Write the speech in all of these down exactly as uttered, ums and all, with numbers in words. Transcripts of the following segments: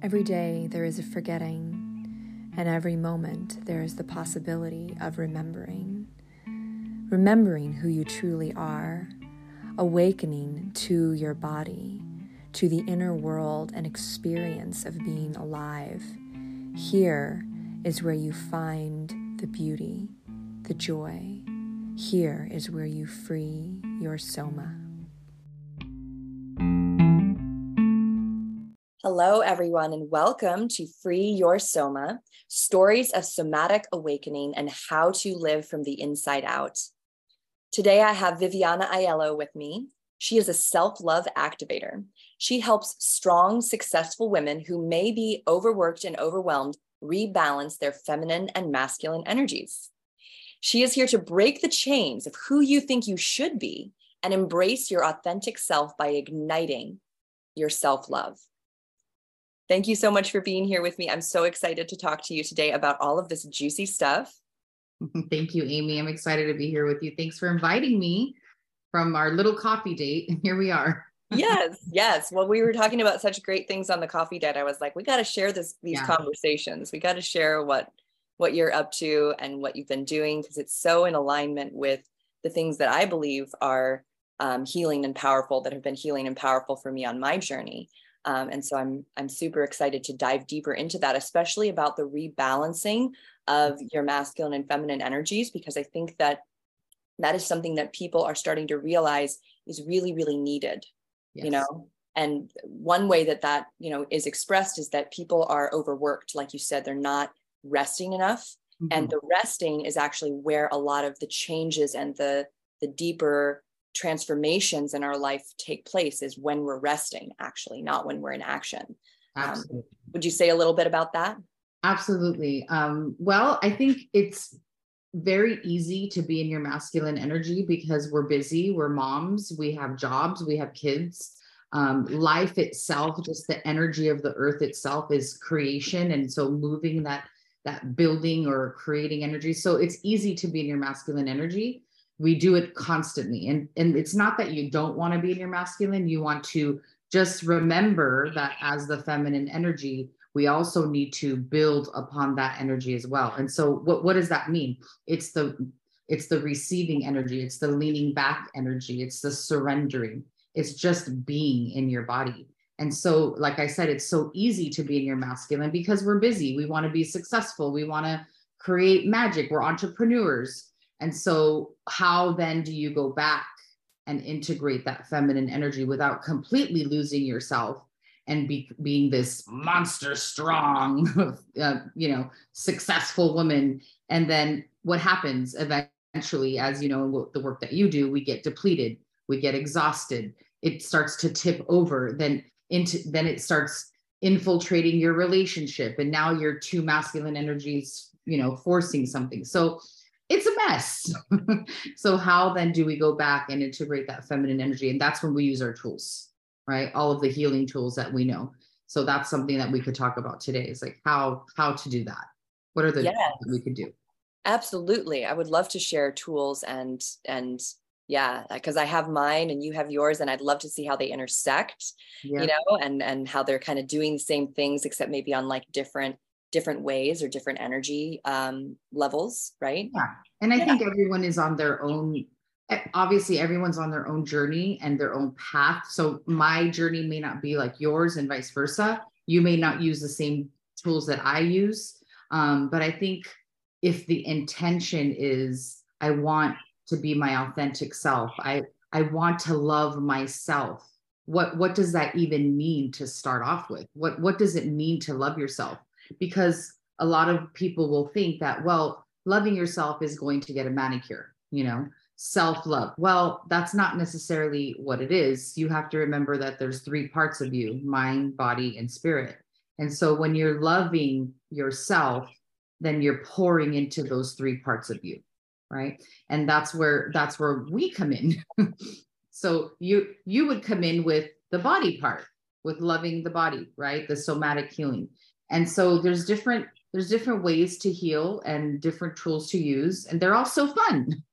Every day there is a forgetting, and every moment there is the possibility of remembering. Remembering who you truly are, awakening to your body, to the inner world and experience of being alive. Here is where you find the beauty, the joy. Here is where you free your soma. Hello, everyone, and welcome to Free Your Soma, Stories of Somatic Awakening and How to Live from the Inside Out. Today, I have Viviana Aiello with me. She is a self-love activator. She helps strong, successful women who may be overworked and overwhelmed rebalance their feminine and masculine energies. She is here to break the chains of who you think you should be and embrace your authentic self by igniting your self-love. Thank you so much for being here with me. I'm so excited to talk to you today about all of this juicy stuff. Thank you, Amy. I'm excited to be here with you. Thanks for inviting me from our little coffee date. And here we are. Yes, yes. Well, we were talking about such great things on the coffee date. I was like, we got to share this, these yeah. conversations. We got to share what, what you're up to and what you've been doing, because it's so in alignment with the things that I believe are um, healing and powerful, that have been healing and powerful for me on my journey. Um, and so I'm I'm super excited to dive deeper into that, especially about the rebalancing of your masculine and feminine energies, because I think that that is something that people are starting to realize is really, really needed, yes. you know, and one way that that, you know, is expressed is that people are overworked. Like you said, they're not resting enough. Mm-hmm. And the resting is actually where a lot of the changes and the, the deeper transformations in our life take place, is when we're resting, actually, not when we're in action. Absolutely. Um, would you say a little bit about that? Absolutely. Um, well, I think it's very easy to be in your masculine energy because we're busy, we're moms, we have jobs, we have kids. Um, life itself, just the energy of the earth itself is creation. And so moving that, that building or creating energy. So it's easy to be in your masculine energy. We do it constantly. And, and it's not that you don't want to be in your masculine. You want to just remember that as the feminine energy, we also need to build upon that energy as well. And so what, what does that mean? It's the, it's the receiving energy. It's the leaning back energy. It's the surrendering. It's just being in your body. And so, like I said, it's so easy to be in your masculine because we're busy. We want to be successful. We want to create magic. We're entrepreneurs. And so how then do you go back and integrate that feminine energy without completely losing yourself and be, being this monster strong, uh, you know, successful woman? And then what happens eventually, as you know, the work that you do, we get depleted, we get exhausted. It starts to tip over, then into, then it starts infiltrating your relationship. And now you're two masculine energies, you know, forcing something. So it's a mess. So how then do we go back and integrate that feminine energy? And that's when we use our tools, right? All of the healing tools that we know. So that's something that we could talk about today, is like how, how to do that. What are the yes. tools that we could do? Absolutely. I would love to share tools and, and yeah, because I have mine and you have yours, and I'd love to see how they intersect, yeah. you know, and, and how they're kind of doing the same things, except maybe on like different different ways or different energy um, levels, right? Yeah. And I yeah. think everyone is on their own, obviously everyone's on their own journey and their own path. So my journey may not be like yours and vice versa. You may not use the same tools that I use. Um, but I think if the intention is, I want to be my authentic self, I, I want to love myself. What, what does that even mean to start off with? What, what does it mean to love yourself? Because a lot of people will think that, well, loving yourself is going to get a manicure, you know, self-love. Well, that's not necessarily what it is. You have to remember that there's three parts of you: mind, body, and spirit. And so when you're loving yourself, then you're pouring into those three parts of you, right? And that's where, that's where we come in. So you, you would come in with the body part, with loving the body, right? The somatic healing. And so there's different, there's different ways to heal and different tools to use. And they're all so fun.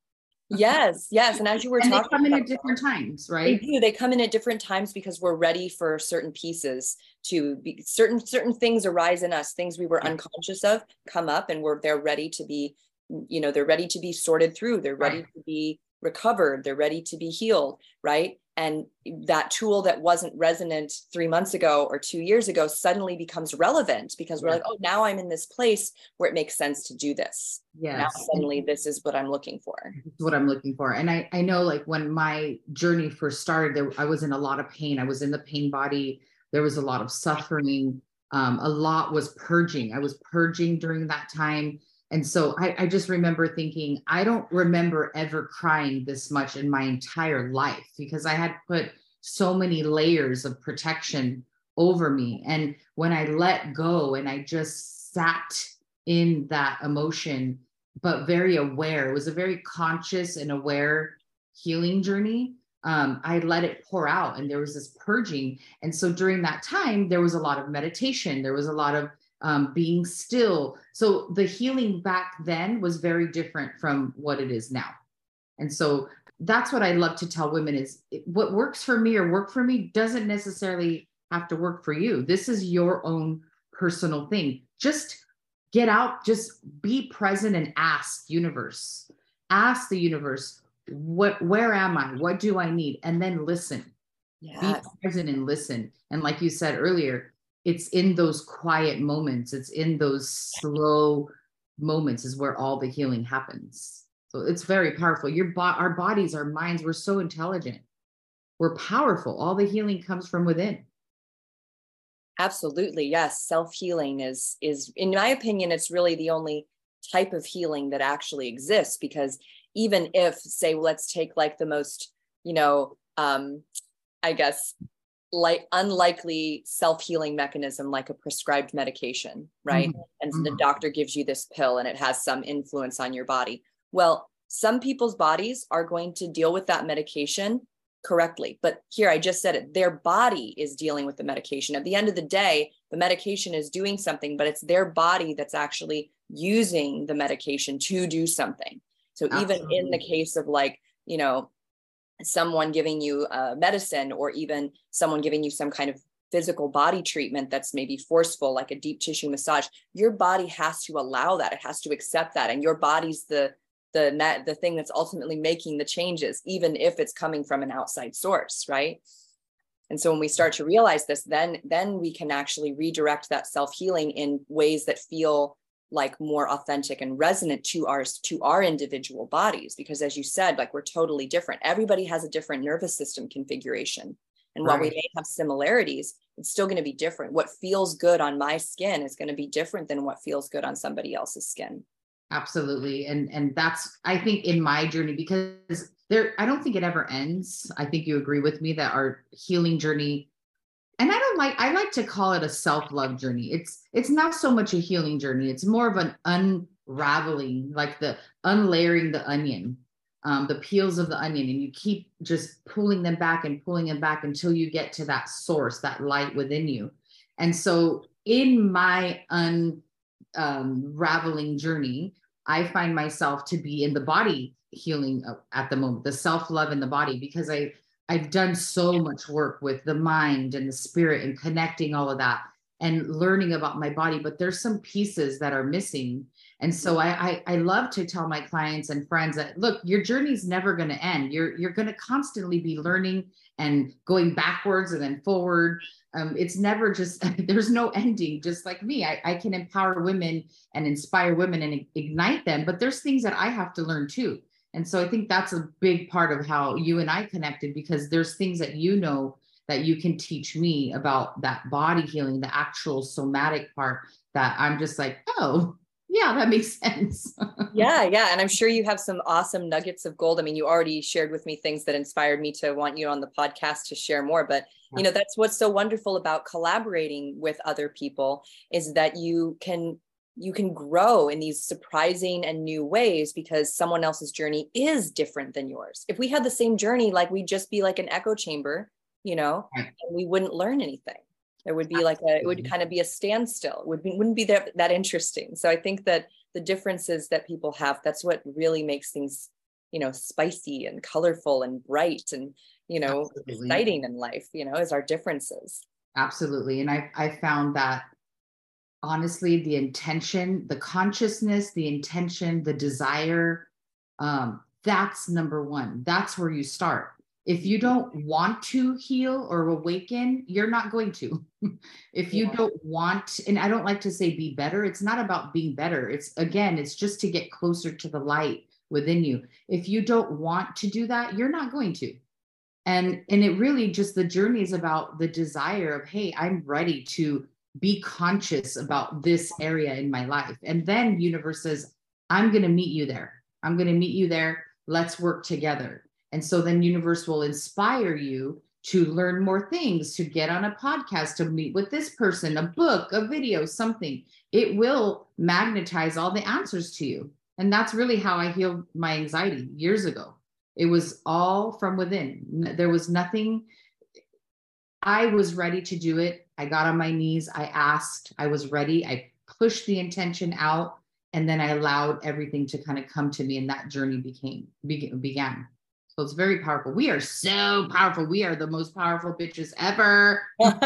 Yes, yes. And as you were and talking they come in about at different that, times, right? they do. They come in at different times because we're ready for certain pieces to be certain, certain things arise in us, things we were Yeah. unconscious of come up, and we're, they're ready to be, you know, they're ready to be sorted through. They're ready Right. to be recovered. They're ready to be healed. Right. And that tool that wasn't resonant three months ago or two years ago suddenly becomes relevant because we're Yeah. like, oh, now I'm in this place where it makes sense to do this. Yes. Now suddenly this is what I'm looking for. What I'm looking for. And I, I know like when my journey first started, there, I was in a lot of pain. I was in the pain body. There was a lot of suffering. Um, a lot was purging. I was purging during that time. And so I, I just remember thinking, I don't remember ever crying this much in my entire life because I had put so many layers of protection over me. And when I let go and I just sat in that emotion, but very aware, it was a very conscious and aware healing journey. Um, I let it pour out and there was this purging. And so during that time, there was a lot of meditation. There was a lot of um, being still. So the healing back then was very different from what it is now. And so that's what I love to tell women is what works for me or work for me doesn't necessarily have to work for you. This is your own personal thing. Just get out, just be present and ask universe, ask the universe, what, where am I? What do I need? And then listen, yes. Be present and listen. And like you said earlier, it's in those quiet moments, it's in those slow moments is where all the healing happens. So it's very powerful. Your bo- our bodies, our minds, we're so intelligent. We're powerful. All the healing comes from within. Absolutely. Yes. Self-healing is, is, in my opinion, it's really the only type of healing that actually exists, because even if, say, let's take like the most, you know, um, I guess, like unlikely self-healing mechanism, like a prescribed medication, right? Mm-hmm. And mm-hmm. the doctor gives you this pill and it has some influence on your body. Well, some people's bodies are going to deal with that medication correctly. But here, I just said it, their body is dealing with the medication. At the end of the day, the medication is doing something, but it's their body that's actually using the medication to do something. So Absolutely. Even in the case of like, you know, someone giving you uh, medicine, or even someone giving you some kind of physical body treatment that's maybe forceful, like a deep tissue massage, your body has to allow that. It has to accept that. And your body's the the the thing that's ultimately making the changes, even if it's coming from an outside source, right? And so when we start to realize this, then then we can actually redirect that self-healing in ways that feel like more authentic and resonant to our to our individual bodies. Because as you said, like we're totally different. Everybody has a different nervous system configuration. And while right. we may have similarities, it's still going to be different. What feels good on my skin is going to be different than what feels good on somebody else's skin. Absolutely. And and that's, I think, in my journey, because there, I don't think it ever ends. I think you agree with me that our healing journey, and I don't like, I like to call it a self-love journey. It's, it's not so much a healing journey. It's more of an unraveling, like the unlayering the onion, um, the peels of the onion. And you keep just pulling them back and pulling them back until you get to that source, that light within you. And so in my un, um, raveling journey, I find myself to be in the body healing at the moment, the self-love in the body, because I, I've done so much work with the mind and the spirit and connecting all of that and learning about my body, but there's some pieces that are missing. And so I, I, I love to tell my clients and friends that, look, your journey's never going to end. You're, you're going to constantly be learning and going backwards and then forward. Um, it's never just, there's no ending. Just like me, I, I can empower women and inspire women and ignite them, but there's things that I have to learn too. And so I think that's a big part of how you and I connected, because there's things that you know that you can teach me about that body healing, the actual somatic part, that I'm just like, oh, yeah, that makes sense. Yeah, yeah. And I'm sure you have some awesome nuggets of gold. I mean, you already shared with me things that inspired me to want you on the podcast to share more. But, you know, that's what's so wonderful about collaborating with other people, is that you can you can grow in these surprising and new ways, because someone else's journey is different than yours. If we had the same journey, like we'd just be like an echo chamber, you know, and we wouldn't learn anything. There would be like a, it would kind of be a standstill. It would be, wouldn't be that, that interesting. So I think that the differences that people have, that's what really makes things you know, spicy and colorful and bright and, you know, Absolutely. exciting in life, you know, is our differences. Absolutely. And I, I found that honestly, the intention, the consciousness, the intention, the desire, um, that's number one. That's where you start. If you don't want to heal or awaken, you're not going to. If you Yeah. don't want, and I don't like to say be better, it's not about being better. It's again, it's just to get closer to the light within you. If you don't want to do that, you're not going to. And and it really just, the journey is about the desire of, hey, I'm ready to be conscious about this area in my life. And then universe says, I'm going to meet you there. I'm going to meet you there. Let's work together. And so then universe will inspire you to learn more things, to get on a podcast, to meet with this person, a book, a video, something. It will magnetize all the answers to you. And that's really how I healed my anxiety years ago. It was all from within. There was nothing. I was ready to do it. I got on my knees. I asked. I was ready. I pushed the intention out, and then I allowed everything to kind of come to me, and that journey became began. So it's very powerful. We are so powerful. We are the most powerful bitches ever.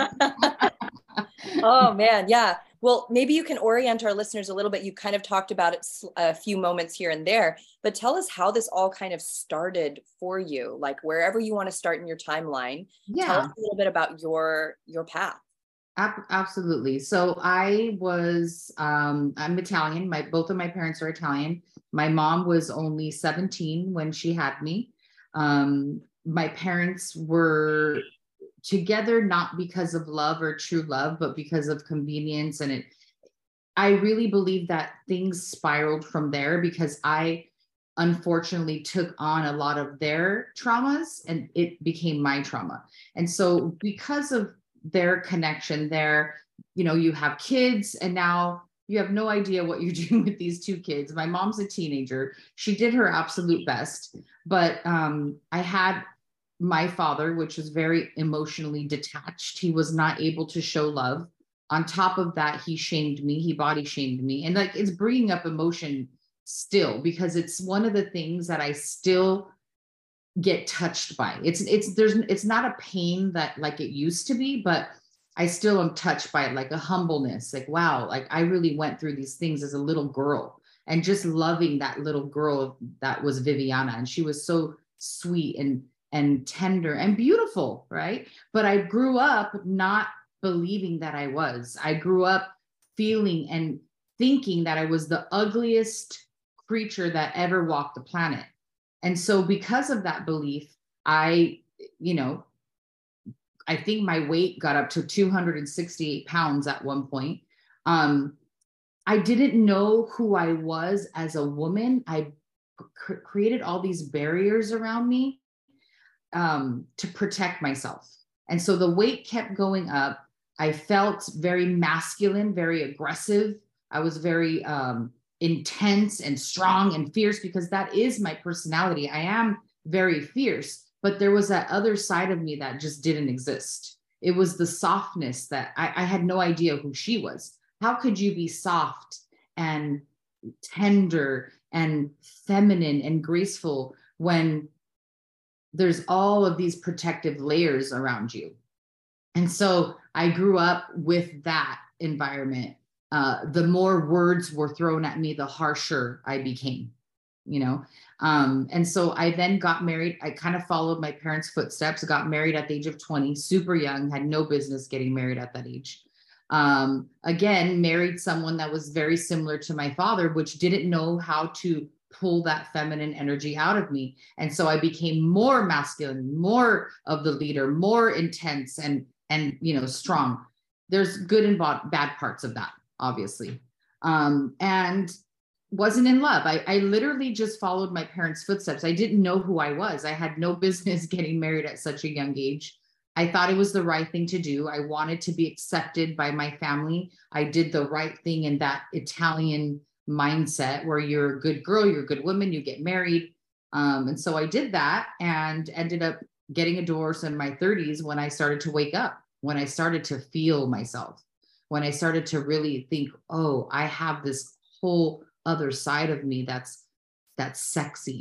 Oh man, yeah. Well, maybe you can orient our listeners a little bit. You kind of talked about it a few moments here and there, but tell us how this all kind of started for you, like wherever you want to start in your timeline. Yeah. Tell us a little bit about your your path. Absolutely. So I was, um, I'm Italian. My both of my parents are Italian. My mom was only seventeen when she had me. Um, my parents were together not because of love or true love, but because of convenience. And it, I really believe that things spiraled from there, because I unfortunately took on a lot of their traumas and it became my trauma. And so because of their connection there, you know, you have kids and now you have no idea what you're doing with these two kids. My mom's a teenager. She did her absolute best, but um, I had my father, which was very emotionally detached. He was not able to show love. On top of that, he shamed me. He body shamed me. And like, it's bringing up emotion still, because it's one of the things that I still get touched by. It's, it's, there's, it's not a pain that like it used to be, but I still am touched by it, like a humbleness, like, wow, like I really went through these things as a little girl, and just loving that little girl that was Viviana. And she was so sweet and and tender and beautiful, right? But I grew up not believing that I was. I grew up feeling and thinking that I was the ugliest creature that ever walked the planet. And so because of that belief, I, you know, I think my weight got up to two hundred sixty-eight pounds at one point. Um, I didn't know who I was as a woman. I cr- created all these barriers around me um, to protect myself. And so the weight kept going up. I felt very masculine, very aggressive. I was very um, intense and strong and fierce, because that is my personality. I am very fierce, but there was that other side of me that just didn't exist. It was the softness that I, I had no idea who she was. How could you be soft and tender and feminine and graceful when there's all of these protective layers around you? And so I grew up with that environment. Uh, the more words were thrown at me, the harsher I became, you know? Um, and so I then got married. I kind of followed my parents' footsteps, got married at the age of twenty, super young, had no business getting married at that age. Um, again, married someone that was very similar to my father, which didn't know how to pull that feminine energy out of me. And so I became more masculine, more of the leader, more intense and, and, you know, strong. There's good and bad parts of that, obviously. Um, and wasn't in love. I, I literally just followed my parents' footsteps. I didn't know who I was. I had no business getting married at such a young age. I thought it was the right thing to do. I wanted to be accepted by my family. I did the right thing in that Italian mindset where you're a good girl, you're a good woman, you get married. Um, and so I did that and ended up getting a divorce in my thirties when I started to wake up, when I started to feel myself, when I started to really think, oh, I have this whole other side of me that's that's sexy,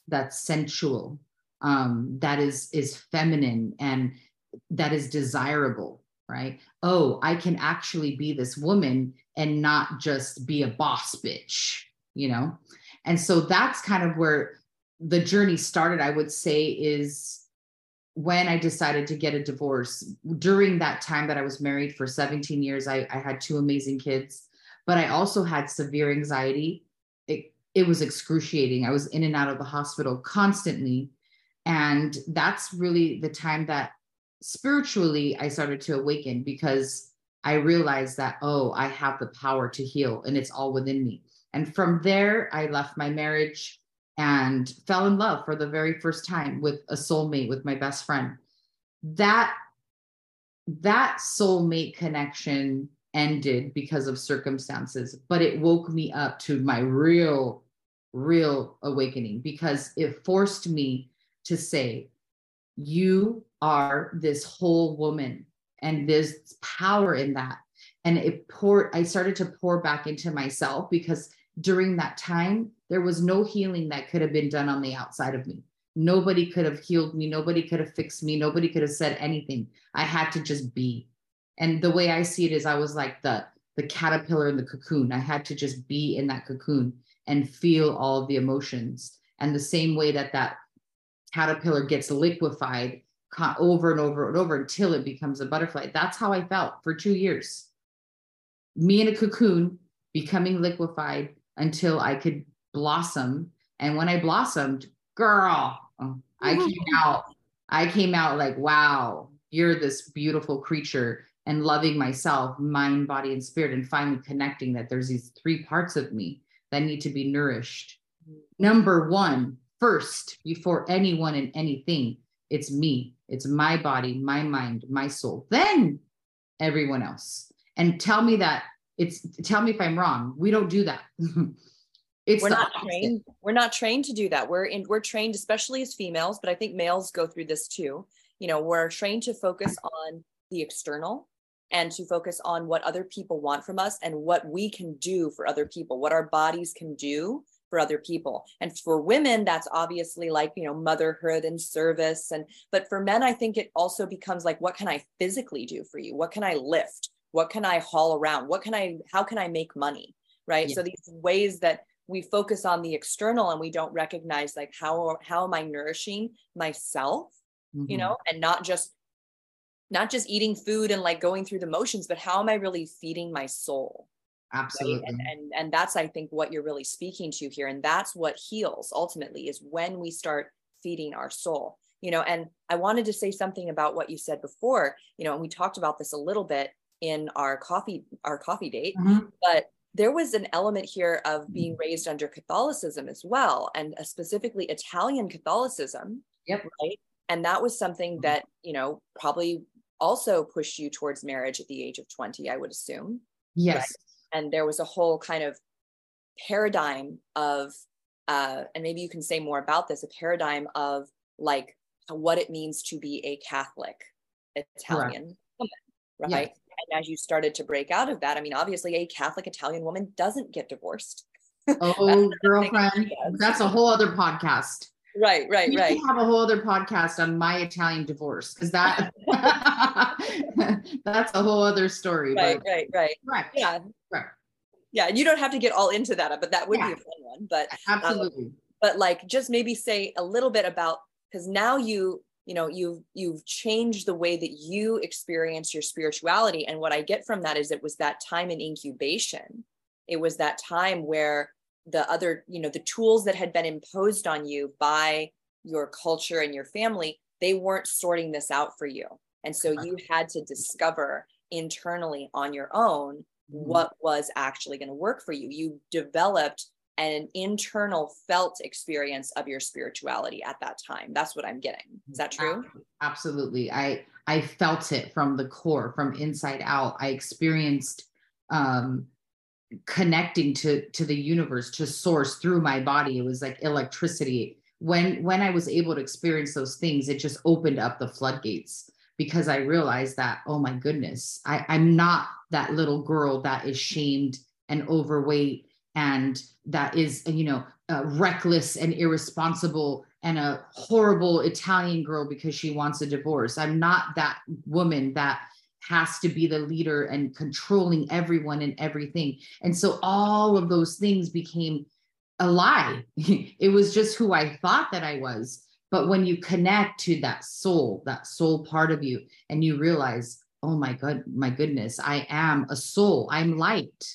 that's sensual, um, that is, is feminine, and that is desirable, right? Oh, I can actually be this woman and not just be a boss bitch, you know? And so that's kind of where the journey started, I would say, is when I decided to get a divorce. During that time that I was married for seventeen years, I, I had two amazing kids, but I also had severe anxiety. It, it was excruciating. I was in and out of the hospital constantly. And that's really the time that spiritually I started to awaken, because I realized that, oh, I have the power to heal and it's all within me. And from there, I left my marriage and fell in love for the very first time with a soulmate, with my best friend. That, that soulmate connection ended because of circumstances, but it woke me up to my real, real awakening, because it forced me to say, you are this whole woman, and there's power in that. And it poured, I started to pour back into myself, because during that time, there was no healing that could have been done on the outside of me. Nobody could have healed me. Nobody could have fixed me. Nobody could have said anything. I had to just be. And the way I see it is, I was like the, the caterpillar in the cocoon. I had to just be in that cocoon and feel all of the emotions. And the same way that that caterpillar gets liquefied over and over and over until it becomes a butterfly. That's how I felt for two years. Me in a cocoon, becoming liquefied until I could blossom. And when I blossomed, girl, I came out, I came out like, wow, you're this beautiful creature, and loving myself, mind, body, and spirit, and finally connecting that there's these three parts of me that need to be nourished. Number one, first, before anyone and anything, it's me. It's my body, my mind, my soul, then everyone else. And tell me that it's, tell me if I'm wrong. We don't do that. It's we're not opposite. trained. We're not trained to do that. We're in, we're trained, especially as females, but I think males go through this too. You know, we're trained to focus on the external and to focus on what other people want from us and what we can do for other people, what our bodies can do for other people. And for women, that's obviously like, you know, motherhood and service. And, but for men, I think it also becomes like, what can I physically do for you? What can I lift? What can I haul around? What can I, how can I make money? Right. Yeah. So these ways that we focus on the external and we don't recognize like, how, how am I nourishing myself, mm-hmm. you know, and not just, not just eating food and like going through the motions, but how am I really feeding my soul? Absolutely. Right? And, and, and that's, I think, what you're really speaking to here. And that's what heals ultimately, is when we start feeding our soul, you know. And I wanted to say something about what you said before, you know, and we talked about this a little bit in our coffee, our coffee date, mm-hmm. but there was an element here of being raised under Catholicism as well, and uh, specifically Italian Catholicism. Yep. Right. And that was something that, you know, probably also pushed you towards marriage at the age of twenty, I would assume. Yes. Right? And there was a whole kind of paradigm of, uh, and maybe you can say more about this, a paradigm of like what it means to be a Catholic Italian woman, right? Yes. And as you started to break out of that, I mean, obviously a Catholic Italian woman doesn't get divorced. Oh, girlfriend, that's a whole other podcast. Right, right, we right. We have a whole other podcast on my Italian divorce, because that that's a whole other story. Right, but, right, right. Right. Yeah. Right. Yeah. And you don't have to get all into that, but that would yeah. be a fun one. But absolutely. Um, but like, just maybe say a little bit about, because now you, you know, you've, you've changed the way that you experience your spirituality. And what I get from that is it was that time in incubation. It was that time where the other, you know, the tools that had been imposed on you by your culture and your family, they weren't sorting this out for you. And so you had to discover internally on your own mm-hmm. what was actually going to work for you. You developed an internal felt experience of your spirituality at that time. That's what I'm getting. Is that true? Absolutely. I, I felt it from the core, from inside out. I experienced, um, connecting to to the universe, to source through my body. It was like electricity. When when I was able to experience those things, it just opened up the floodgates, because I realized that, oh my goodness, I, I'm not that little girl that is shamed and overweight and that is, you know, uh, reckless and irresponsible and a horrible Italian girl because she wants a divorce. I'm not that woman that has to be the leader and controlling everyone and everything. And so all of those things became a lie. It was just who I thought that I was. But when you connect to that soul, that soul part of you, and you realize, oh my God, my goodness, I am a soul, I'm light.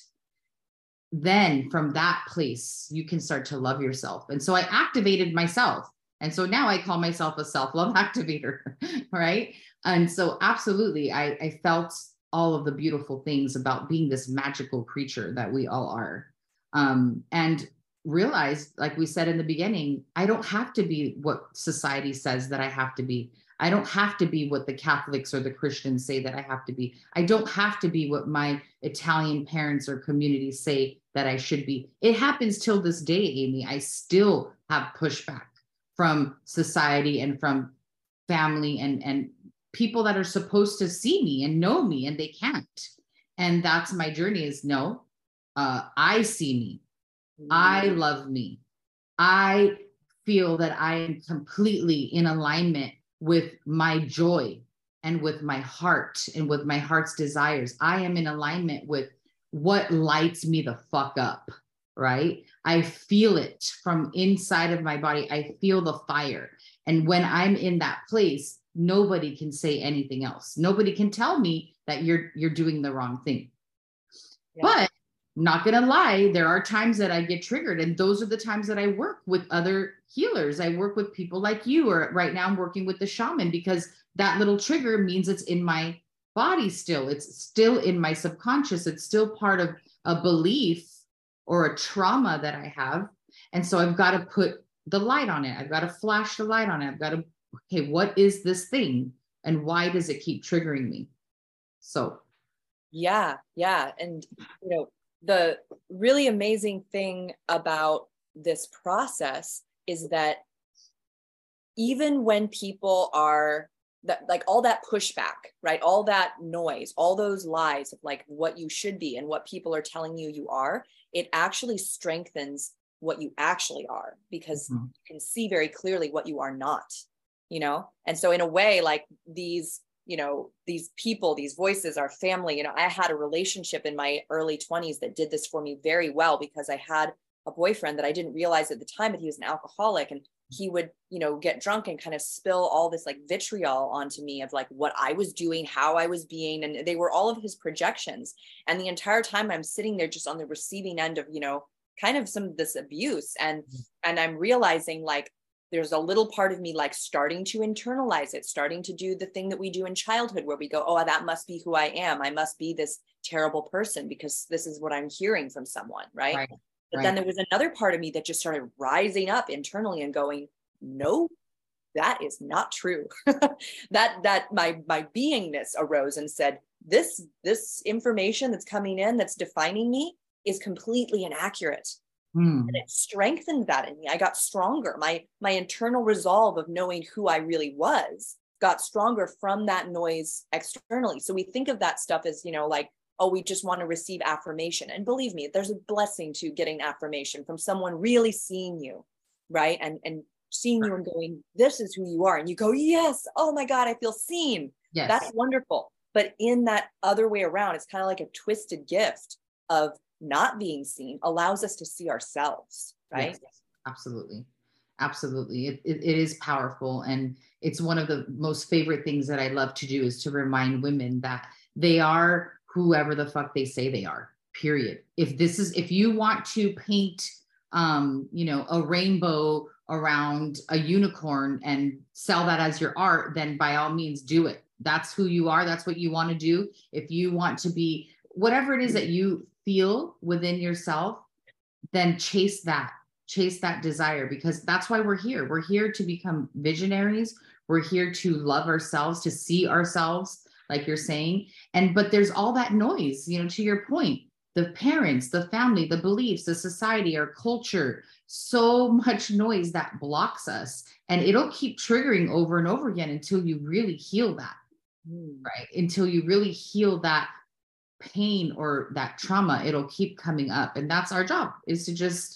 Then from that place, you can start to love yourself. And so I activated myself. And so now I call myself a self-love activator, right? And so absolutely, I, I felt all of the beautiful things about being this magical creature that we all are. Um, and realized, like we said in the beginning, I don't have to be what society says that I have to be. I don't have to be what the Catholics or the Christians say that I have to be. I don't have to be what my Italian parents or community say that I should be. It happens till this day, Amy. I still have pushback from society and from family and, and people that are supposed to see me and know me, and they can't. And that's my journey is no, uh, I see me. I love me. I feel that I am completely in alignment with my joy and with my heart and with my heart's desires. I am in alignment with what lights me the fuck up, right? I feel it from inside of my body. I feel the fire. And when I'm in that place, nobody can say anything else. Nobody can tell me that you're you're doing the wrong thing. Yeah. But not gonna lie, there are times that I get triggered, and those are the times that I work with other healers. I work with people like you, or right now I'm working with the shaman, because that little trigger means it's in my body still. It's still in my subconscious. It's still part of a belief or a trauma that I have. And so I've got to put the light on it. I've got to flash the light on it. I've got to, okay, what is this thing? And why does it keep triggering me? So. Yeah, yeah. And, you know, the really amazing thing about this process is that even when people are that, like all that pushback, right? All that noise, all those lies of like what you should be and what people are telling you you are, it actually strengthens what you actually are, because mm-hmm. you can see very clearly what you are not, you know? And so in a way, like these, you know, these people, these voices, our family, you know, I had a relationship in my early twenties that did this for me very well, because I had a boyfriend that I didn't realize at the time that he was an alcoholic, and he would, you know, get drunk and kind of spill all this like vitriol onto me of like what I was doing, how I was being, and they were all of his projections. And the entire time I'm sitting there just on the receiving end of, you know, kind of some of this abuse. And, and I'm realizing like, there's a little part of me like starting to internalize it, starting to do the thing that we do in childhood where we go, oh, that must be who I am. I must be this terrible person because this is what I'm hearing from someone, right? right. But right. then there was another part of me that just started rising up internally and going, no, that is not true. that that my my beingness arose and said, this this information that's coming in that's defining me is completely inaccurate. Mm. And it strengthened that in me. I got stronger. My my internal resolve of knowing who I really was got stronger from that noise externally. So we think of that stuff as, you know, like, oh, we just want to receive affirmation. And believe me, there's a blessing to getting affirmation from someone really seeing you, right? And and seeing you and going, this is who you are. And you go, yes, oh my God, I feel seen. Yes. That's wonderful. But in that other way around, it's kind of like a twisted gift of not being seen allows us to see ourselves, right? Yes, absolutely. Absolutely. It, it, it is powerful. And it's one of the most favorite things that I love to do is to remind women that they are whoever the fuck they say they are, period. If this is, if you want to paint, um, you know, a rainbow around a unicorn and sell that as your art, then by all means do it. That's who you are. That's what you want to do. If you want to be whatever it is that you feel within yourself, then chase that, chase that desire, because that's why we're here. We're here to become visionaries. We're here to love ourselves, to see ourselves, like you're saying. And, but there's all that noise, you know, to your point, the parents, the family, the beliefs, the society, our culture, so much noise that blocks us, and it'll keep triggering over and over again until you really heal that, mm. right? Until you really heal that pain or that trauma, it'll keep coming up. And that's our job, is to just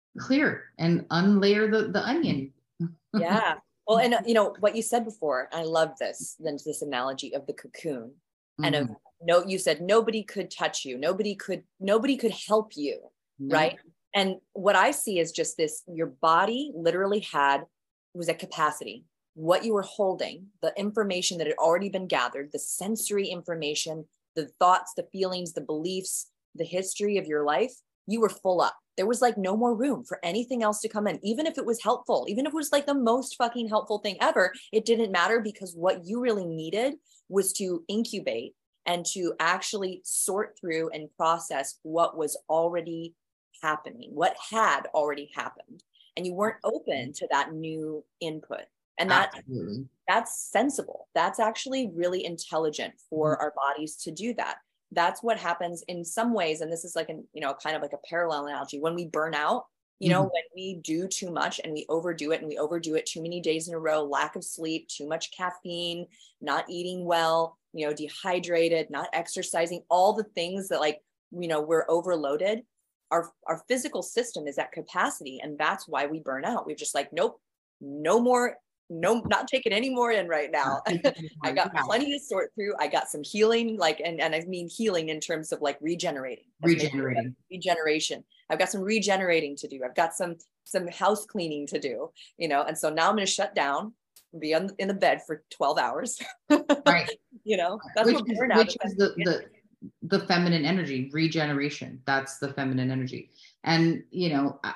clear and unlayer the, the onion. Yeah. Well, and uh, you know, what you said before, I love this, then this analogy of the cocoon and Mhm. of no, you said nobody could touch you. Nobody could, nobody could help you. No. Right. And what I see is just this, your body literally had, was at capacity. What you were holding, the information that had already been gathered, the sensory information, the thoughts, the feelings, the beliefs, the history of your life, you were full up. There was like no more room for anything else to come in. Even if it was helpful, even if it was like the most fucking helpful thing ever, it didn't matter, because what you really needed was to incubate and to actually sort through and process what was already happening, what had already happened. And you weren't open to that new input. And that, Absolutely. that's sensible. That's actually really intelligent for mm-hmm. our bodies to do that. That's what happens in some ways. And this is like, an, you know, kind of like a parallel analogy. When we burn out, you know, mm-hmm. when we do too much and we overdo it and we overdo it too many days in a row, lack of sleep, too much caffeine, not eating well, you know, dehydrated, not exercising, all the things that like, you know, we're overloaded. Our, our physical system is at capacity. And that's why we burn out. We're just like, nope, no more. No, not taking any more in right now. I got plenty to sort through. I got some healing, like, and, and I mean healing in terms of like regenerating. Regenerating. Regeneration. I've got some regenerating to do. I've got some, some house cleaning to do, you know, and so now I'm going to shut down, be on, in the bed for twelve hours. Right. You know, that's which what is, burnout which is the, the, the feminine energy, regeneration. That's the feminine energy. And, you know, I,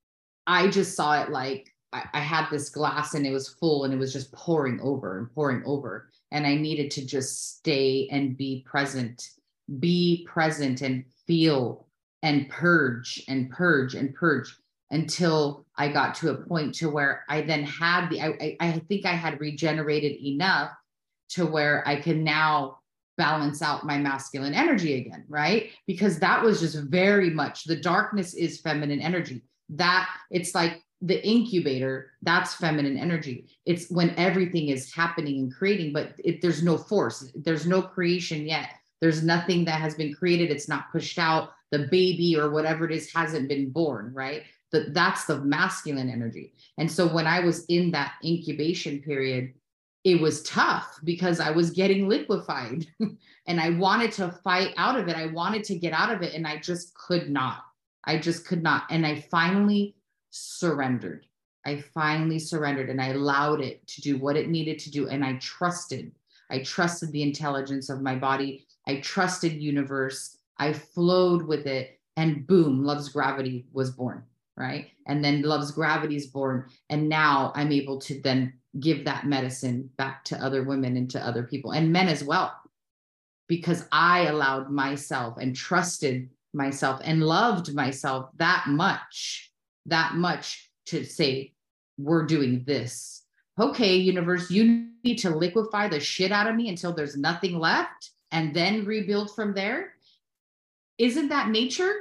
I just saw it like, I had this glass and it was full and it was just pouring over and pouring over. And I needed to just stay and be present, be present and feel and purge and purge and purge until I got to a point to where I then had the, I, I think I had regenerated enough to where I can now balance out my masculine energy again, right? Because that was just very much, the darkness is feminine energy. That it's like, the incubator, that's feminine energy. It's when everything is happening and creating, but it, there's no force. There's no creation yet. There's nothing that has been created. It's not pushed out. The baby or whatever it is hasn't been born, right? That that's the masculine energy. And so when I was in that incubation period, it was tough because I was getting liquefied and I wanted to fight out of it. I wanted to get out of it and I just could not. I just could not. And I finally surrendered. I finally surrendered and I allowed it to do what it needed to do. And I trusted, I trusted the intelligence of my body. I trusted universe. I flowed with it and boom, Love's Gravity was born, right? And then Love's Gravity is born. And now I'm able to then give that medicine back to other women and to other people and men as well, because I allowed myself and trusted myself and loved myself that much that much to say, we're doing this. Okay, universe, you need to liquefy the shit out of me until there's nothing left and then rebuild from there. Isn't that nature?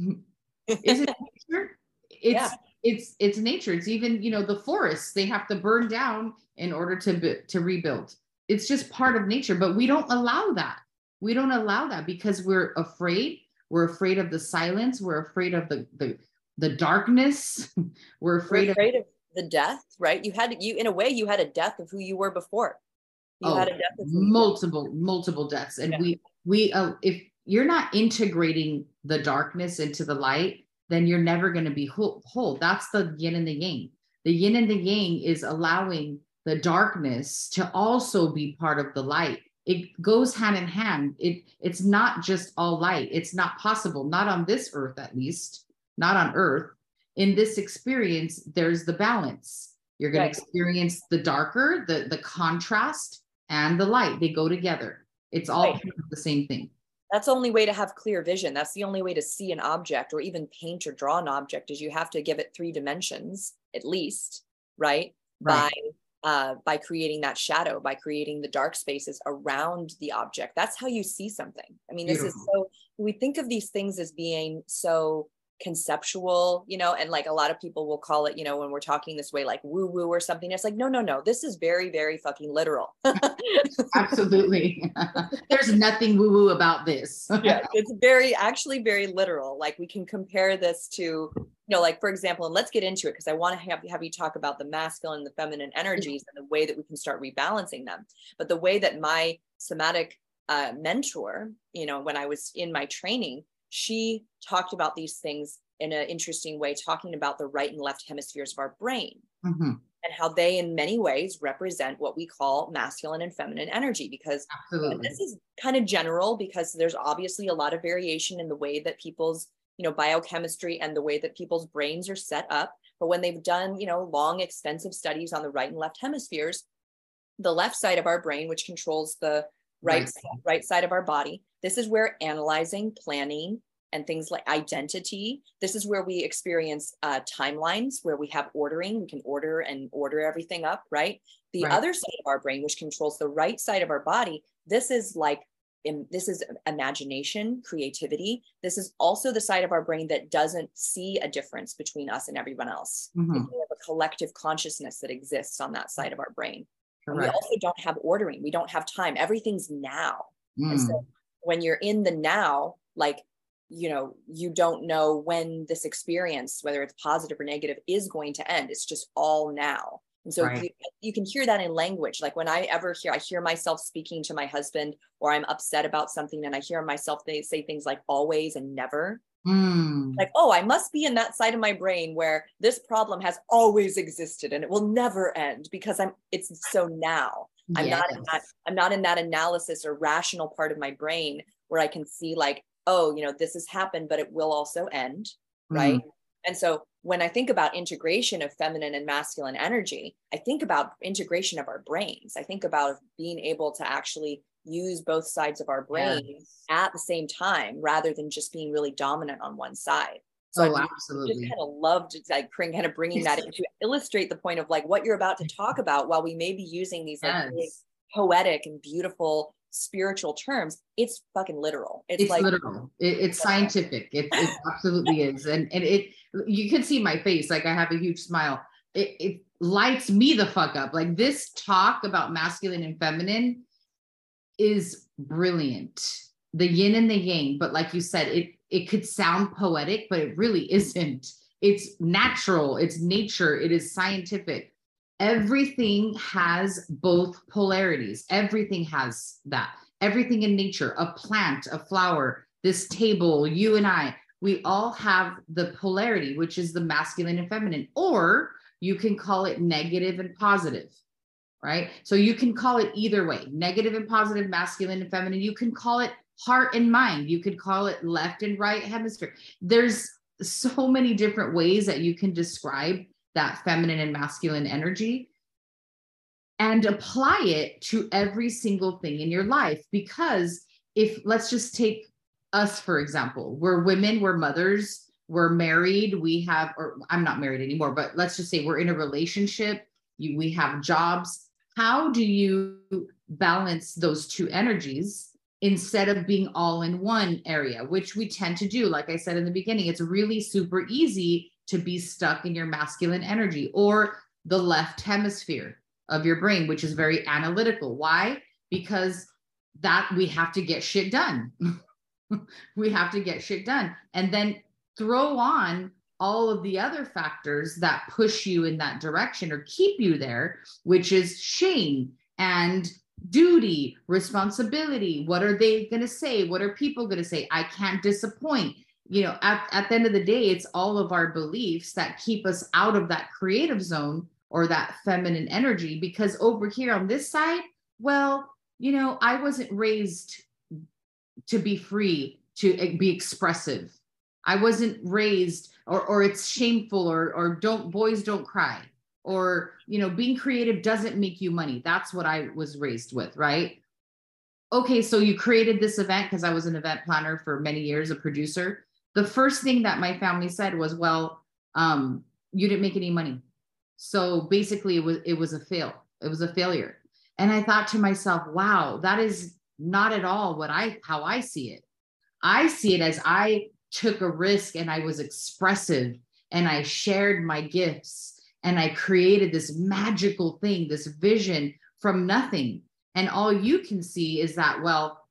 Isn't it nature? It's, yeah. it's, it's nature. It's even, you know, the forests, they have to burn down in order to, to rebuild. It's just part of nature, but we don't allow that. We don't allow that because we're afraid. We're afraid of the silence. We're afraid of the, the, the darkness. We're afraid, We're afraid of, of the death, right? You had you in a way you had a death of who you were before. You oh, had a death of multiple multiple deaths, and yeah. we we uh, if you're not integrating the darkness into the light, then you're never going to be whole, whole. That's the yin and the yang. The yin and the yang is allowing the darkness to also be part of the light. It goes hand in hand. It it's not just all light. It's not possible, not on this earth at least. Not on earth. In this experience, there's the balance. You're going right. to experience the darker, the, the contrast, and the light. They go together. It's all right. the same thing. That's the only way to have clear vision. That's the only way to see an object or even paint or draw an object is you have to give it three dimensions at least, right? right. By uh, by creating that shadow, by creating the dark spaces around the object. That's how you see something. I mean, this Beautiful. is so, we think of these things as being so conceptual, you know, and like a lot of people will call it, you know, when we're talking this way, like woo woo or something. It's like, no, no, no, this is very, very fucking literal. Absolutely. There's nothing woo woo about this. Yeah, it's very, actually very literal. Like we can compare this to, you know, like for example, and let's get into it because I want to have, have you talk about the masculine and the feminine energies and the way that we can start rebalancing them. But the way that my somatic uh, mentor, you know, when I was in my training, she talked about these things in an interesting way, talking about the right and left hemispheres of our brain. Mm-hmm. And how they in many ways represent what we call masculine and feminine energy, because this is kind of general because there's obviously a lot of variation in the way that people's, you know, biochemistry and the way that people's brains are set up. But when they've done, you know, long, extensive studies on the right and left hemispheres, the left side of our brain, which controls the right, right. right side of our body, this is where analyzing, planning, and things like identity. This is where we experience uh, timelines, where we have ordering. We can order and order everything up, right? The right. other side of our brain, which controls the right side of our body, this is like, in, this is imagination, creativity. This is also the side of our brain that doesn't see a difference between us and everyone else. Mm-hmm. We have a collective consciousness that exists on that side of our brain. And we also don't have ordering. We don't have time. Everything's now. Mm. And so when you're in the now, like, you know, you don't know when this experience, whether it's positive or negative, is going to end. It's just all now. And so right. you, you can hear that in language. Like when I ever hear, I hear myself speaking to my husband, or I'm upset about something and I hear myself, they say things like always and never. Mm. Like, oh, I must be in that side of my brain where this problem has always existed and it will never end because I'm, it's so now. I'm yes. not in that, I'm not in that analysis or rational part of my brain where I can see like, oh, you know, this has happened, but it will also end, right? Mm. And so when I think about integration of feminine and masculine energy, I think about integration of our brains. I think about being able to actually use both sides of our brain yes. at the same time, rather than just being really dominant on one side. So oh, I absolutely. just kind of loved like kind of bringing that in to illustrate the point of like what you're about to talk about. While we may be using these like yes. really poetic and beautiful spiritual terms, it's fucking literal. It's, it's like literal. It, it's scientific. It, it absolutely is. And and it, you can see my face, like I have a huge smile. It, it lights me the fuck up. Like this talk about masculine and feminine is brilliant. The yin and the yang. But like you said, it it could sound poetic, but it really isn't. It's natural. It's nature. It is scientific. Everything has both polarities. Everything has that. Everything in nature, a plant, a flower, this table, you and I, we all have the polarity, which is the masculine and feminine, or you can call it negative and positive, right? So you can call it either way, negative and positive, masculine and feminine. You can call it heart and mind. You could call it left and right hemisphere. There's so many different ways that you can describe that feminine and masculine energy and apply it to every single thing in your life. Because if, let's just take us, for example, we're women, we're mothers, we're married, we have, or I'm not married anymore, but let's just say we're in a relationship, you, we have jobs. How do you balance those two energies instead of being all in one area, which we tend to do? Like I said in the beginning, it's really super easy to be stuck in your masculine energy or the left hemisphere of your brain, which is very analytical. Why? Because that we have to get shit done. We have to get shit done. And then throw on all of the other factors that push you in that direction or keep you there, which is shame and duty, responsibility. What are they going to say? What are people going to say? I can't disappoint. You know, at, at the end of the day, it's all of our beliefs that keep us out of that creative zone or that feminine energy. Because over here on this side, well, you know, I wasn't raised to be free, to be expressive. I wasn't raised, or or it's shameful, or or don't boys don't cry, or, you know, being creative doesn't make you money. That's what I was raised with, right? Okay, so you created this event, because I was an event planner for many years, a producer. The first thing that my family said was, well, um, you didn't make any money. So basically it was, it was a fail. It was a failure. And I thought to myself, wow, that is not at all what I, how I see it. I see it as I took a risk and I was expressive and I shared my gifts and I created this magical thing, this vision from nothing. And all you can see is that, well,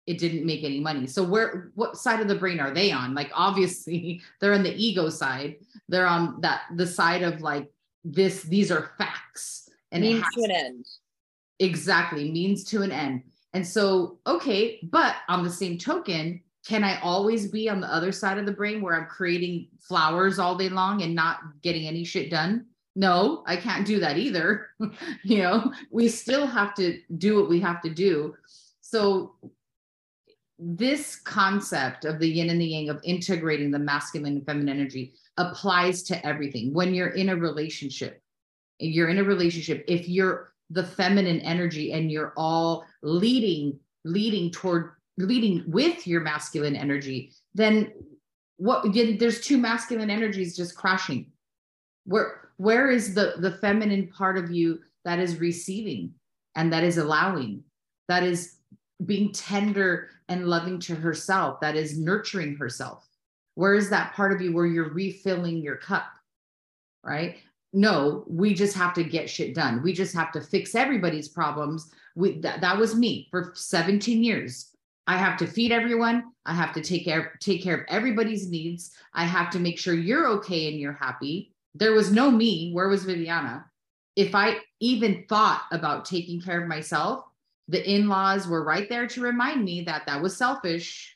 it didn't make any money. So where, what side of the brain are they on? Like, obviously they're on the ego side. They're on that, the side of like this, these are facts. And means it has to an end. Exactly. Means to an end. And so, okay. But on the same token, can I always be on the other side of the brain where I'm creating flowers all day long and not getting any shit done? No, I can't do that either. You know, we still have to do what we have to do. So this concept of the yin and the yang of integrating the masculine and feminine energy applies to everything. When you're in a relationship, you're in a relationship, if you're the feminine energy and you're all leading, leading toward, leading with your masculine energy, then what, there's two masculine energies just crashing. Where, where is the, the feminine part of you that is receiving and that is allowing, that is being tender and loving to herself, that is nurturing herself? Where is that part of you where you're refilling your cup, right? No, we just have to get shit done. We just have to fix everybody's problems. We, that, that was me for seventeen years. I have to feed everyone. I have to take care, take care of everybody's needs. I have to make sure you're okay and you're happy. There was no me. Where was Viviana? If I even thought about taking care of myself, the in-laws were right there to remind me that that was selfish.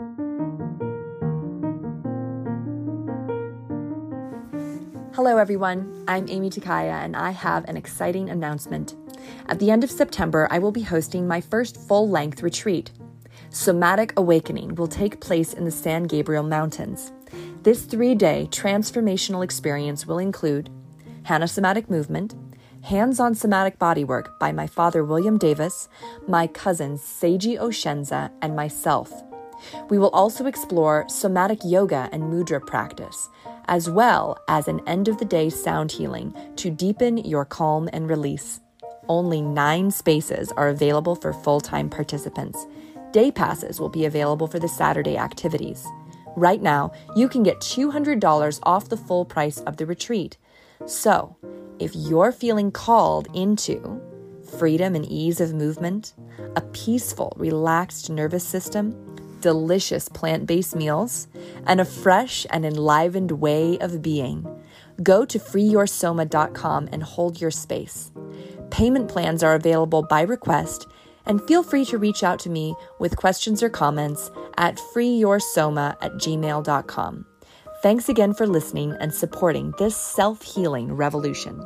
Hello, everyone. I'm Amy Takaya, and I have an exciting announcement. At the end of September, I will be hosting my first full-length retreat. Somatic Awakening will take place in the San Gabriel Mountains. This three-day transformational experience will include Hana Somatic Movement, hands-on somatic bodywork by my father, William Davis, my cousins, Seiji Oshenza, and myself. We will also explore somatic yoga and mudra practice, as well as an end-of-the-day sound healing to deepen your calm and release. Only nine spaces are available for full-time participants. Day passes will be available for the Saturday activities. Right now, you can get two hundred dollars off the full price of the retreat. So, if you're feeling called into freedom and ease of movement, a peaceful, relaxed nervous system, delicious plant-based meals, and a fresh and enlivened way of being, go to free your soma dot com and hold your space. Payment plans are available by request, and feel free to reach out to me with questions or comments at free your soma at gmail dot com. Thanks again for listening and supporting this self-healing revolution.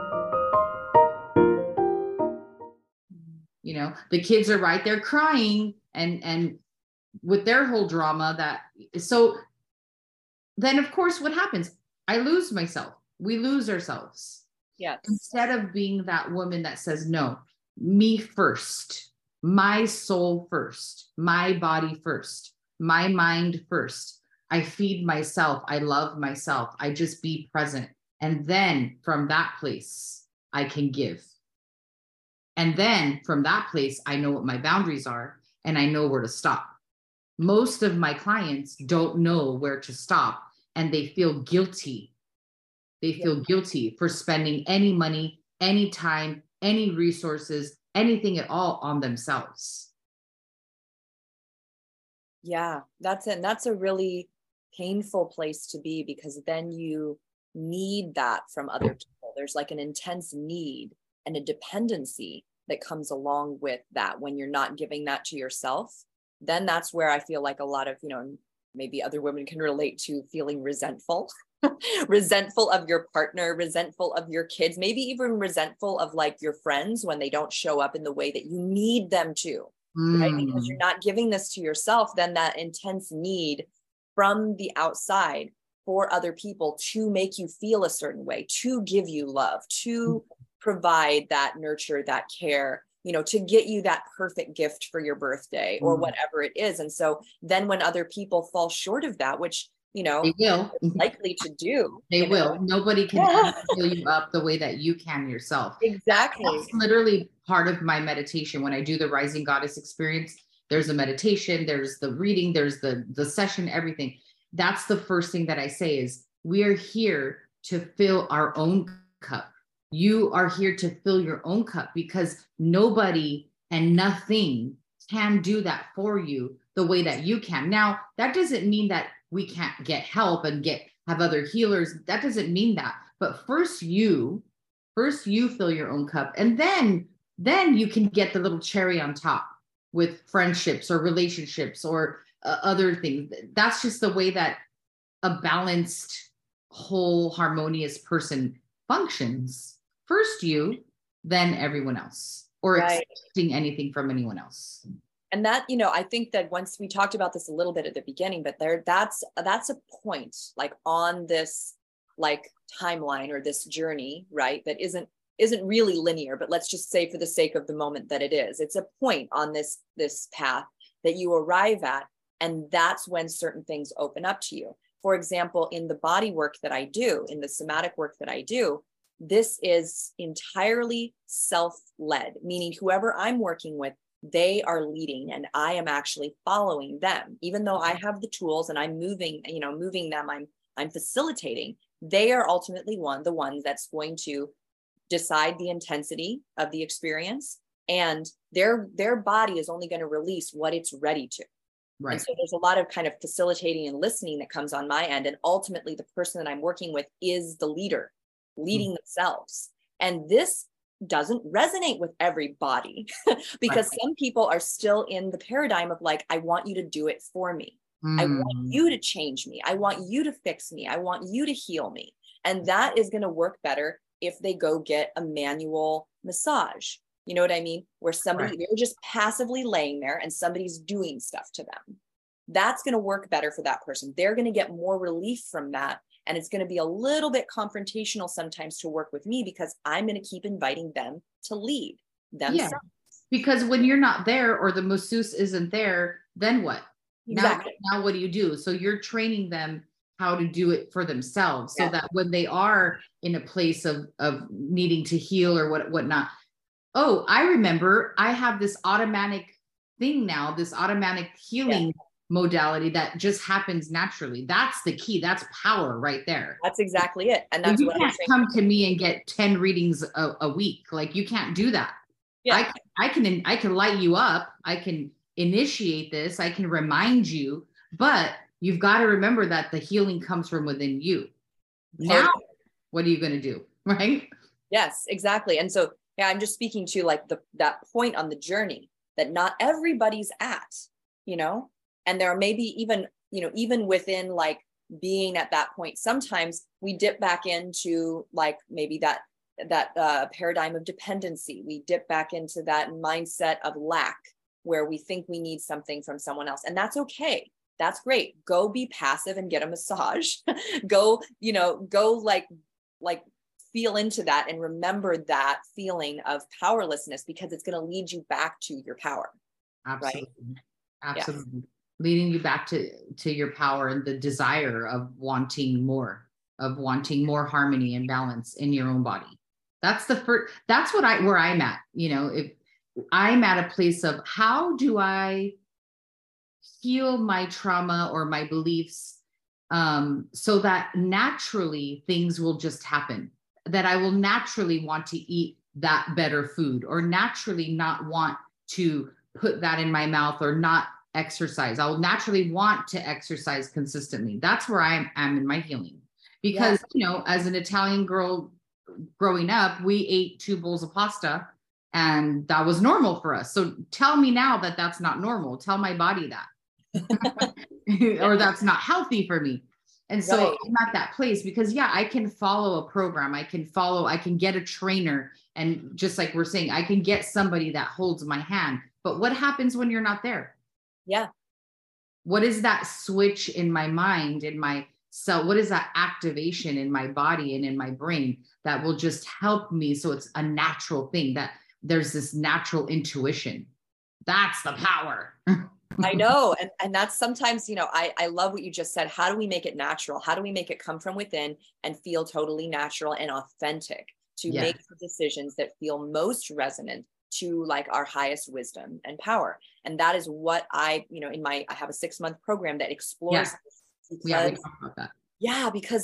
You know, the kids are right there crying and, and with their whole drama that, so then of course what happens? I lose myself. We lose ourselves. Yeah. Instead of being that woman that says, no, me first, my soul first, my body first, my mind first. I feed myself. I love myself. I just be present. And then from that place, I can give. And then from that place, I know what my boundaries are and I know where to stop. Most of my clients don't know where to stop and they feel guilty. They feel yeah. guilty for spending any money, any time, any resources, anything at all on themselves. Yeah, that's it. And that's a really painful place to be, because then you need that from other people. There's like an intense need and a dependency that comes along with that. When you're not giving that to yourself, then that's where I feel like a lot of, you know, maybe other women can relate to feeling resentful, resentful of your partner, resentful of your kids, maybe even resentful of like your friends when they don't show up in the way that you need them to, mm. right? Because you're not giving this to yourself, then that intense need from the outside for other people to make you feel a certain way, to give you love, to provide that nurture, that care, you know, to get you that perfect gift for your birthday or mm. whatever it is. And so then when other people fall short of that, which, you know, they will likely to do. They will. Know? Nobody can yeah. fill you up the way that you can yourself. Exactly. That's literally part of my meditation. When I do the Rising Goddess experience, there's a meditation, there's the reading, there's the, the session, everything. That's the first thing that I say is we are here to fill our own cup. You are here to fill your own cup, because nobody and nothing can do that for you the way that you can. Now, that doesn't mean that we can't get help and get have other healers. That doesn't mean that. But first you, first you fill your own cup, and then then you can get the little cherry on top with friendships or relationships or uh, other things. That's just the way that a balanced, whole, harmonious person functions. First you, then everyone else, or right. expecting anything from anyone else. And that, you know, I think that once we talked about this a little bit at the beginning, but there, that's, that's a point like on this, like timeline or this journey, right? That isn't, isn't really linear, but let's just say for the sake of the moment that it is, it's a point on this, this path that you arrive at. And that's when certain things open up to you. For example, in the body work that I do, in the somatic work that I do, this is entirely self-led, meaning whoever I'm working with, they are leading and I am actually following them. Even though I have the tools and I'm moving, you know, moving them, I'm, I'm facilitating, they are ultimately one, the one that's going to decide the intensity of the experience, and their, their body is only going to release what it's ready to. Right. And so there's a lot of kind of facilitating and listening that comes on my end. And ultimately the person that I'm working with is the leader, leading mm. themselves. And this doesn't resonate with everybody because right. some people are still in the paradigm of like, I want you to do it for me. Mm. I want you to change me. I want you to fix me. I want you to heal me. And that is going to work better if they go get a manual massage. You know what I mean? Where somebody, right. they're just passively laying there and somebody's doing stuff to them. That's going to work better for that person. They're going to get more relief from that. And it's going to be a little bit confrontational sometimes to work with me because I'm going to keep inviting them to lead themselves. Yeah. Because when you're not there or the masseuse isn't there, then what? Exactly. Now, now what do you do? So you're training them how to do it for themselves so yeah. that when they are in a place of, of needing to heal or what whatnot, oh, I remember I have this automatic thing now, this automatic healing yeah. modality that just happens naturally. That's the key. That's power right there. That's exactly it. And that's you what can't come to me and get ten readings a, a week. Like you can't do that. Yeah. I, I can, I can light you up. I can initiate this. I can remind you, but you've got to remember that the healing comes from within you. Now, what are you going to do? Right? Yes, exactly. And so yeah, I'm just speaking to like the that point on the journey that not everybody's at, you know, and there are maybe even, you know, even within like being at that point, sometimes we dip back into like maybe that that uh, paradigm of dependency. We dip back into that mindset of lack where we think we need something from someone else. And that's okay. That's great. Go be passive and get a massage. Go, you know, go like, like, feel into that and remember that feeling of powerlessness because it's going to lead you back to your power. Absolutely. Right? Absolutely. Yes. Leading you back to, to your power and the desire of wanting more, of wanting more harmony and balance in your own body. That's the first, that's what I, where I'm at, you know, if I'm at a place of how do I heal my trauma or my beliefs um, so that naturally things will just happen. That I will naturally want to eat that better food or naturally not want to put that in my mouth or not exercise. I'll naturally want to exercise consistently. That's where I am in my healing. Because, yeah. you know, as an Italian girl growing up, we ate two bowls of pasta and that was normal for us. So tell me now that that's not normal. Tell my body that. Or that's not healthy for me. And so right. I'm at that place because, yeah, I can follow a program. I can follow, I can get a trainer. And just like we're saying, I can get somebody that holds my hand. But what happens when you're not there? Yeah. What is that switch in my mind, in my cell? What is that activation in my body and in my brain that will just help me? So it's a natural thing that there's this natural intuition. That's the power. I know. And, and that's sometimes, you know, I, I love what you just said. How do we make it natural? How do we make it come from within and feel totally natural and authentic to yes. make the decisions that feel most resonant to like our highest wisdom and power? And that is what I, you know, in my, I have a six month program that explores. Yeah, this yeah, we talk about that. Yeah, because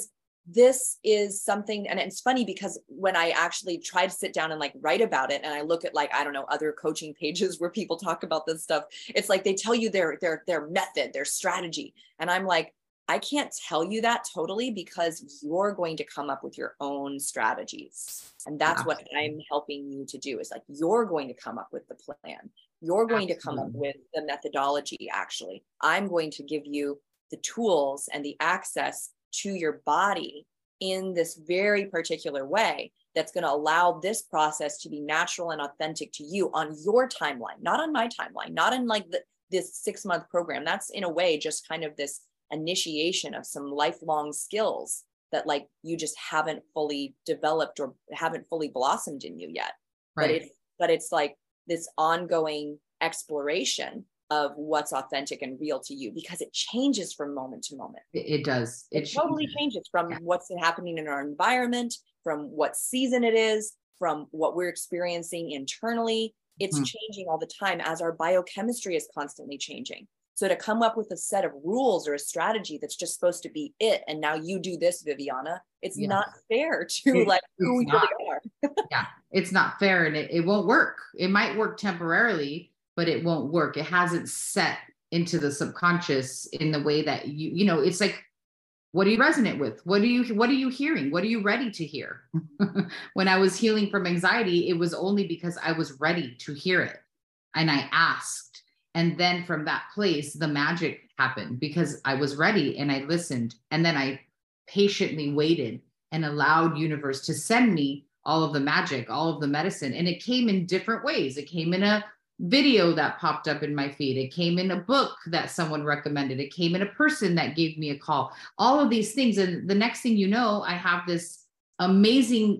this is something, and it's funny because when I actually try to sit down and like write about it, and I look at like, I don't know, other coaching pages where people talk about this stuff, it's like they tell you their their their method, their strategy. And I'm like, I can't tell you that totally, because you're going to come up with your own strategies. And that's Absolutely. What I'm helping you to do, is like, you're going to come up with the plan. You're going Absolutely. To come up with the methodology. Actually, I'm going to give you the tools and the access to your body in this very particular way that's going to allow this process to be natural and authentic to you on your timeline, not on my timeline, not in like the, this six month program. That's in a way just kind of this initiation of some lifelong skills that like you just haven't fully developed or haven't fully blossomed in you yet. Right. But it's, but it's like this ongoing exploration of what's authentic and real to you, because it changes from moment to moment. It, it does. It, it totally changes from yeah. what's happening in our environment, from what season it is, from what we're experiencing internally. It's mm-hmm. changing all the time as our biochemistry is constantly changing. So to come up with a set of rules or a strategy that's just supposed to be it, and now you do this, Viviana, it's yeah. not fair to it, like who we really are. Yeah, it's not fair, and it, it won't work. It might work temporarily, but it won't work. It hasn't set into the subconscious in the way that you, you know, it's like, what do you resonate with? What do you, what are you hearing? What are you ready to hear? When I was healing from anxiety, it was only because I was ready to hear it. And I asked. And then from that place, the magic happened because I was ready and I listened. And then I patiently waited and allowed universe to send me all of the magic, all of the medicine. And it came in different ways. It came in a video that popped up in my feed. It came in a book that someone recommended. It came in a person that gave me a call, all of these things. And the next thing you know, I have this amazing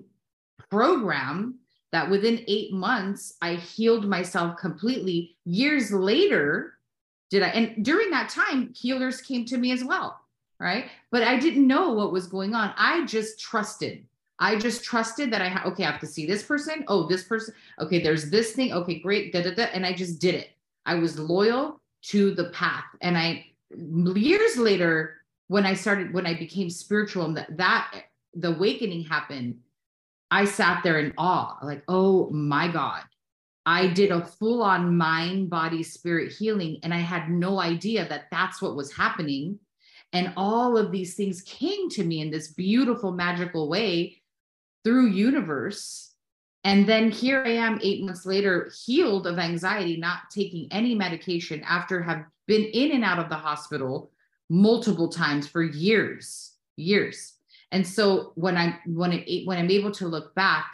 program that within eight months, I healed myself completely. Years later, did I, and during that time, healers came to me as well, right? But I didn't know what was going on. I just trusted. I just trusted that I ha- okay, I have to see this person. Oh, this person. Okay, there's this thing. Okay, great. Da, da, da. And I just did it. I was loyal to the path. And I, years later, when I started, when I became spiritual and that, that the awakening happened, I sat there in awe, like, oh my God, I did a full on mind, body, spirit healing. And I had no idea that that's what was happening. And all of these things came to me in this beautiful, magical way through universe. And then here I am eight months later, healed of anxiety, not taking any medication after have been in and out of the hospital multiple times for years, years. And so when I, when it, when I'm able to look back,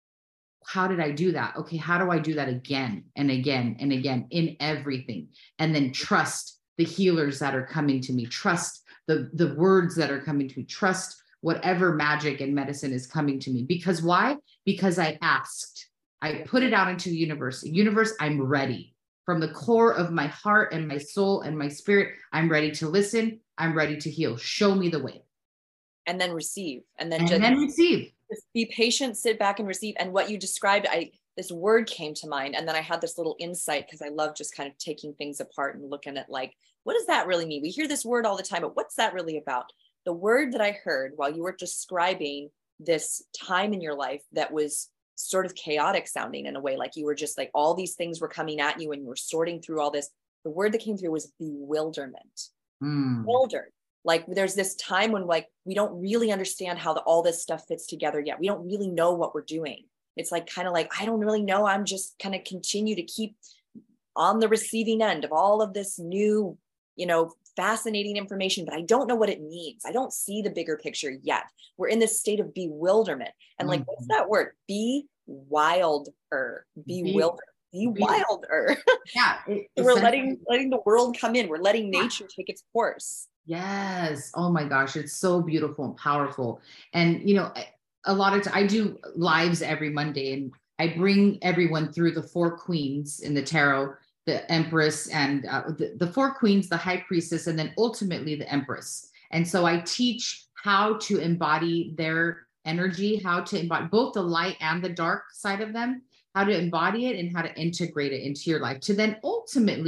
how did I do that? Okay. How do I do that again and again and again in everything? And then trust the healers that are coming to me, trust the, the words that are coming to me, trust whatever magic and medicine is coming to me. Because why? Because I asked, I put it out into the universe. Universe, I'm ready. From the core of my heart and my soul and my spirit, I'm ready to listen. I'm ready to heal. Show me the way. And then receive. And then, and just, then receive. Just be patient, sit back and receive. And what you described, I this word came to mind. And then I had this little insight, because I love just kind of taking things apart and looking at like, what does that really mean? We hear this word all the time, but what's that really about? The word that I heard while you were describing this time in your life that was sort of chaotic sounding in a way, like you were just like, all these things were coming at you and you were sorting through all this. The word that came through was bewilderment. Mm. Bewildered. Like there's this time when like, we don't really understand how the, all this stuff fits together yet. We don't really know what we're doing. It's like, kind of like, I don't really know. I'm just kind of continue to keep on the receiving end of all of this new, you know, fascinating information, but I don't know what it means. I don't see the bigger picture yet. We're in this state of bewilderment. And like, mm-hmm. what's that word? Be wilder, bewildered, be, be wilder. Yeah. It, we're letting, letting the world come in. We're letting nature yeah. take its course. Yes. Oh my gosh. It's so beautiful and powerful. And, you know, a lot of, t- I do lives every Monday and I bring everyone through the four queens in the tarot, the Empress and uh, the, the four queens, the High Priestess, and then ultimately the Empress. And so I teach how to embody their energy, how to embody both the light and the dark side of them, how to embody it and how to integrate it into your life to then ultimately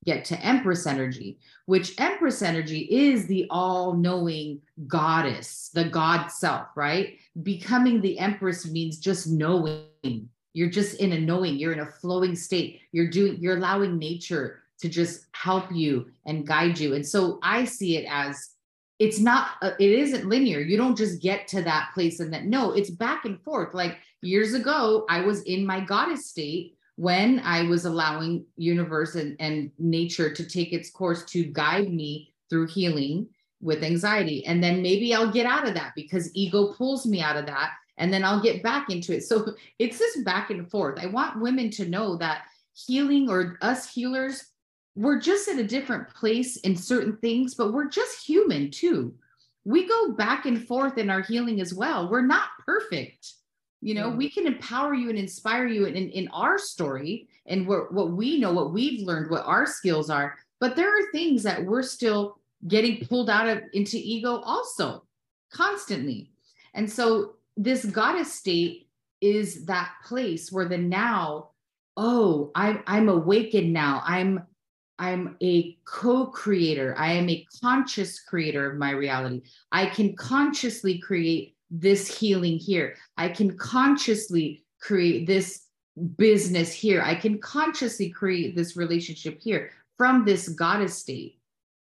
get to Empress energy, which Empress energy is the all-knowing goddess, the God self, right? Becoming the Empress means just knowing. You're just in a knowing, you're in a flowing state. You're doing, you're allowing nature to just help you and guide you. And so I see it as, it's not, uh, it isn't linear. You don't just get to that place and that, no, it's back and forth. Like years ago, I was in my goddess state when I was allowing universe and, and nature to take its course to guide me through healing with anxiety. And then maybe I'll get out of that because ego pulls me out of that. And then I'll get back into it. So it's this back and forth. I want women to know that healing, or us healers, we're just at a different place in certain things, but we're just human too. We go back and forth in our healing as well. We're not perfect. You know, we can empower you and inspire you in, in our story and what, what we know, what we've learned, what our skills are. But there are things that we're still getting pulled out of into ego also constantly. And so this goddess state is that place where the now, oh, I'm, I'm awakened now. I'm, I'm a co-creator. I am a conscious creator of my reality. I can consciously create this healing here. I can consciously create this business here. I can consciously create this relationship here from this goddess state.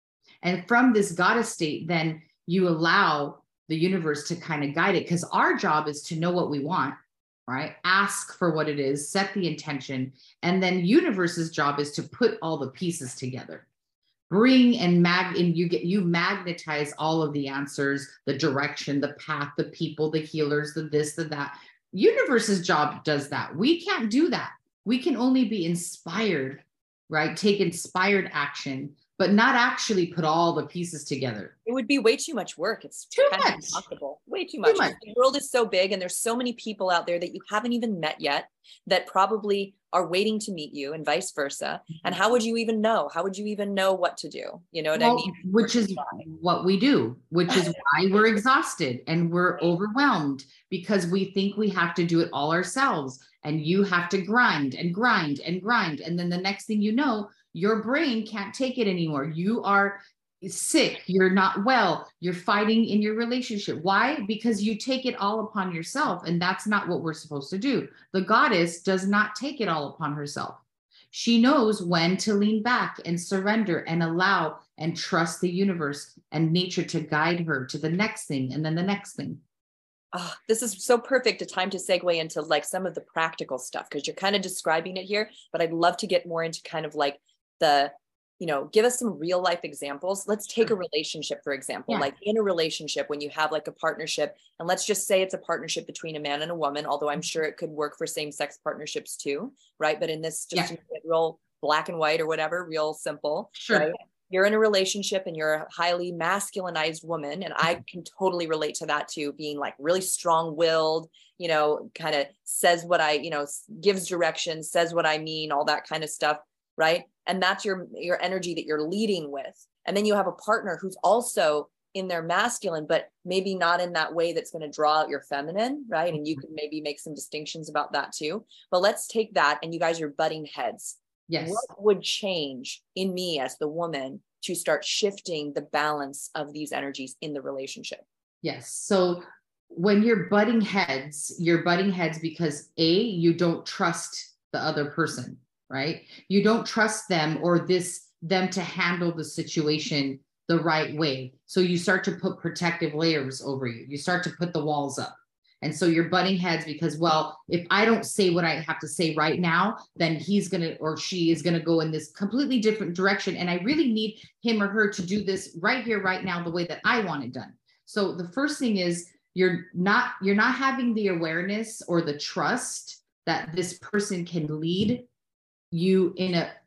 And from this goddess state, then you allow the universe to kind of guide it, because our job is to know what we want, right? Ask for what it is, set the intention, and then universe's job is to put all the pieces together. Bring and mag, and you get, you magnetize all of the answers, the direction, the path, the people, the healers, the this, the that. Universe's job does that. We can't do that. We can only be inspired, right? Take inspired action, but not actually put all the pieces together. It would be way too much work. It's too kind much. of impossible. Way too much. too much. The world is so big and there's so many people out there that you haven't even met yet that probably are waiting to meet you and vice versa. And how would you even know? How would you even know what to do? You know what well, I mean? Which is what we do, which is why we're exhausted and we're overwhelmed, because we think we have to do it all ourselves. And you have to grind and grind and grind. And then the next thing you know, your brain can't take it anymore. You are sick. You're not well. You're fighting in your relationship. Why? Because you take it all upon yourself. And that's not what we're supposed to do. The goddess does not take it all upon herself. She knows when to lean back and surrender and allow and trust the universe and nature to guide her to the next thing and then the next thing. Oh, this is so perfect a time to segue into like some of the practical stuff, because you're kind of describing it here, but I'd love to get more into kind of like the, you know, give us some real life examples. Let's take a relationship, for example, yeah. like in a relationship, when you have like a partnership, and let's just say it's a partnership between a man and a woman, although I'm sure it could work for same sex partnerships too, right? But in this, just yeah. real black and white or whatever, real simple, sure. right? You're in a relationship and you're a highly masculinized woman. And I can totally relate to that too, being like really strong-willed, you know, kind of says what I, you know, gives direction, says what I mean, all that kind of stuff, right? And that's your, your energy that you're leading with. And then you have a partner who's also in their masculine, but maybe not in that way that's going to draw out your feminine, right? And you can maybe make some distinctions about that too. But let's take that, and you guys are butting heads. Yes. What would change in me as the woman to start shifting the balance of these energies in the relationship? Yes. So when you're butting heads, you're butting heads because A, you don't trust the other person, right? You don't trust them or this, them to handle the situation the right way. So you start to put protective layers over you. You start to put the walls up. And so you're butting heads because, well, if I don't say what I have to say right now, then he's going to, or she is going to go in this completely different direction. And I really need him or her to do this right here, right now, the way that I want it done. So the first thing is you're not, you're not having the awareness or the trust that this person can lead you in a,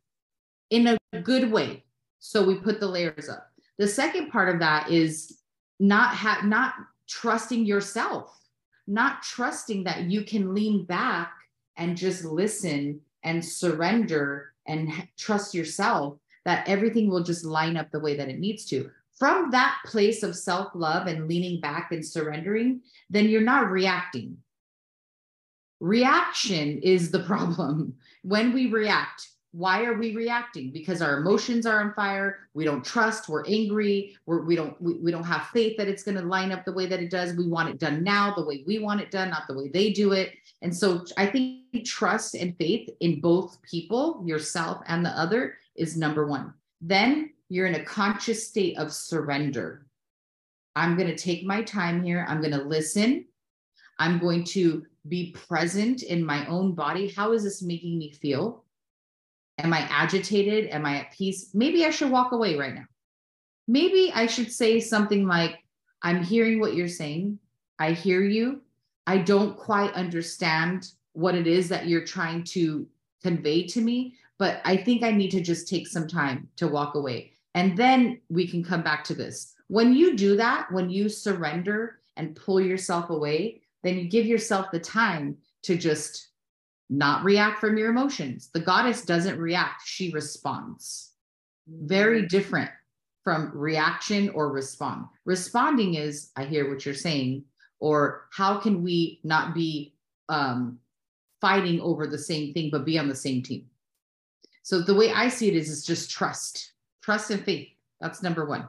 in a good way. So we put the layers up. The second part of that is not have, not trusting yourself. Not trusting that you can lean back and just listen and surrender and trust yourself, that everything will just line up the way that it needs to. From that place of self-love and leaning back and surrendering, then you're not reacting. Reaction is the problem. When we react, Why are we reacting? Because our emotions are on fire. We don't trust. We're angry. We're, we don't we, we don't have faith that it's going to line up the way that it does. We want it done now, the way we want it done, not the way they do it. And so I think trust and faith in both people, yourself and the other, is number one. Then you're in a conscious state of surrender. I'm going to take my time here. I'm going to listen. I'm going to be present in my own body. How is this making me feel? Am I agitated? Am I at peace? Maybe I should walk away right now. Maybe I should say something like, I'm hearing what you're saying. I hear you. I don't quite understand what it is that you're trying to convey to me, but I think I need to just take some time to walk away. And then we can come back to this. When you do that, when you surrender and pull yourself away, then you give yourself the time to just not react from your emotions. The goddess doesn't react, she responds. Very different from reaction or respond. Responding is, I hear what you're saying, or how can we not be um, fighting over the same thing, but be on the same team? So the way I see it is, it's just trust, trust and faith. That's number one.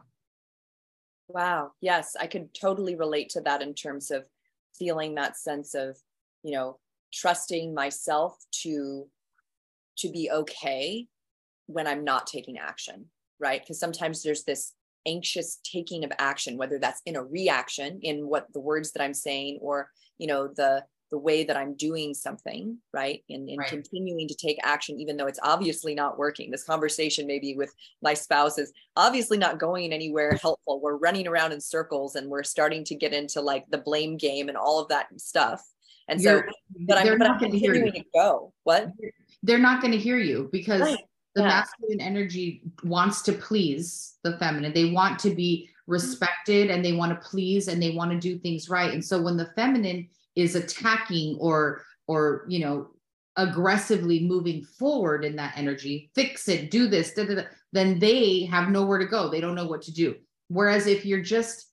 Wow. Yes, I could totally relate to that in terms of feeling that sense of, you know, trusting myself to to be okay when I'm not taking action, right? Because sometimes there's this anxious taking of action, whether that's in a reaction in what the words that I'm saying, or, you know, the the way that I'm doing something, right? And, and Right. continuing to take action, even though it's obviously not working. This conversation maybe with my spouse is obviously not going anywhere helpful. We're running around in circles and we're starting to get into like the blame game and all of that stuff. And so, You're, but I'm, they're but not I'm going to hear you. continuing to go. What? They're not going to hear you because Right. the Yeah. masculine energy wants to please the feminine. They want to be respected and they want to please and they want to do things right. And so when the feminine is attacking or, or, you know, aggressively moving forward in that energy, fix it, do this, da, da, da, then they have nowhere to go. They don't know what to do. Whereas if you're just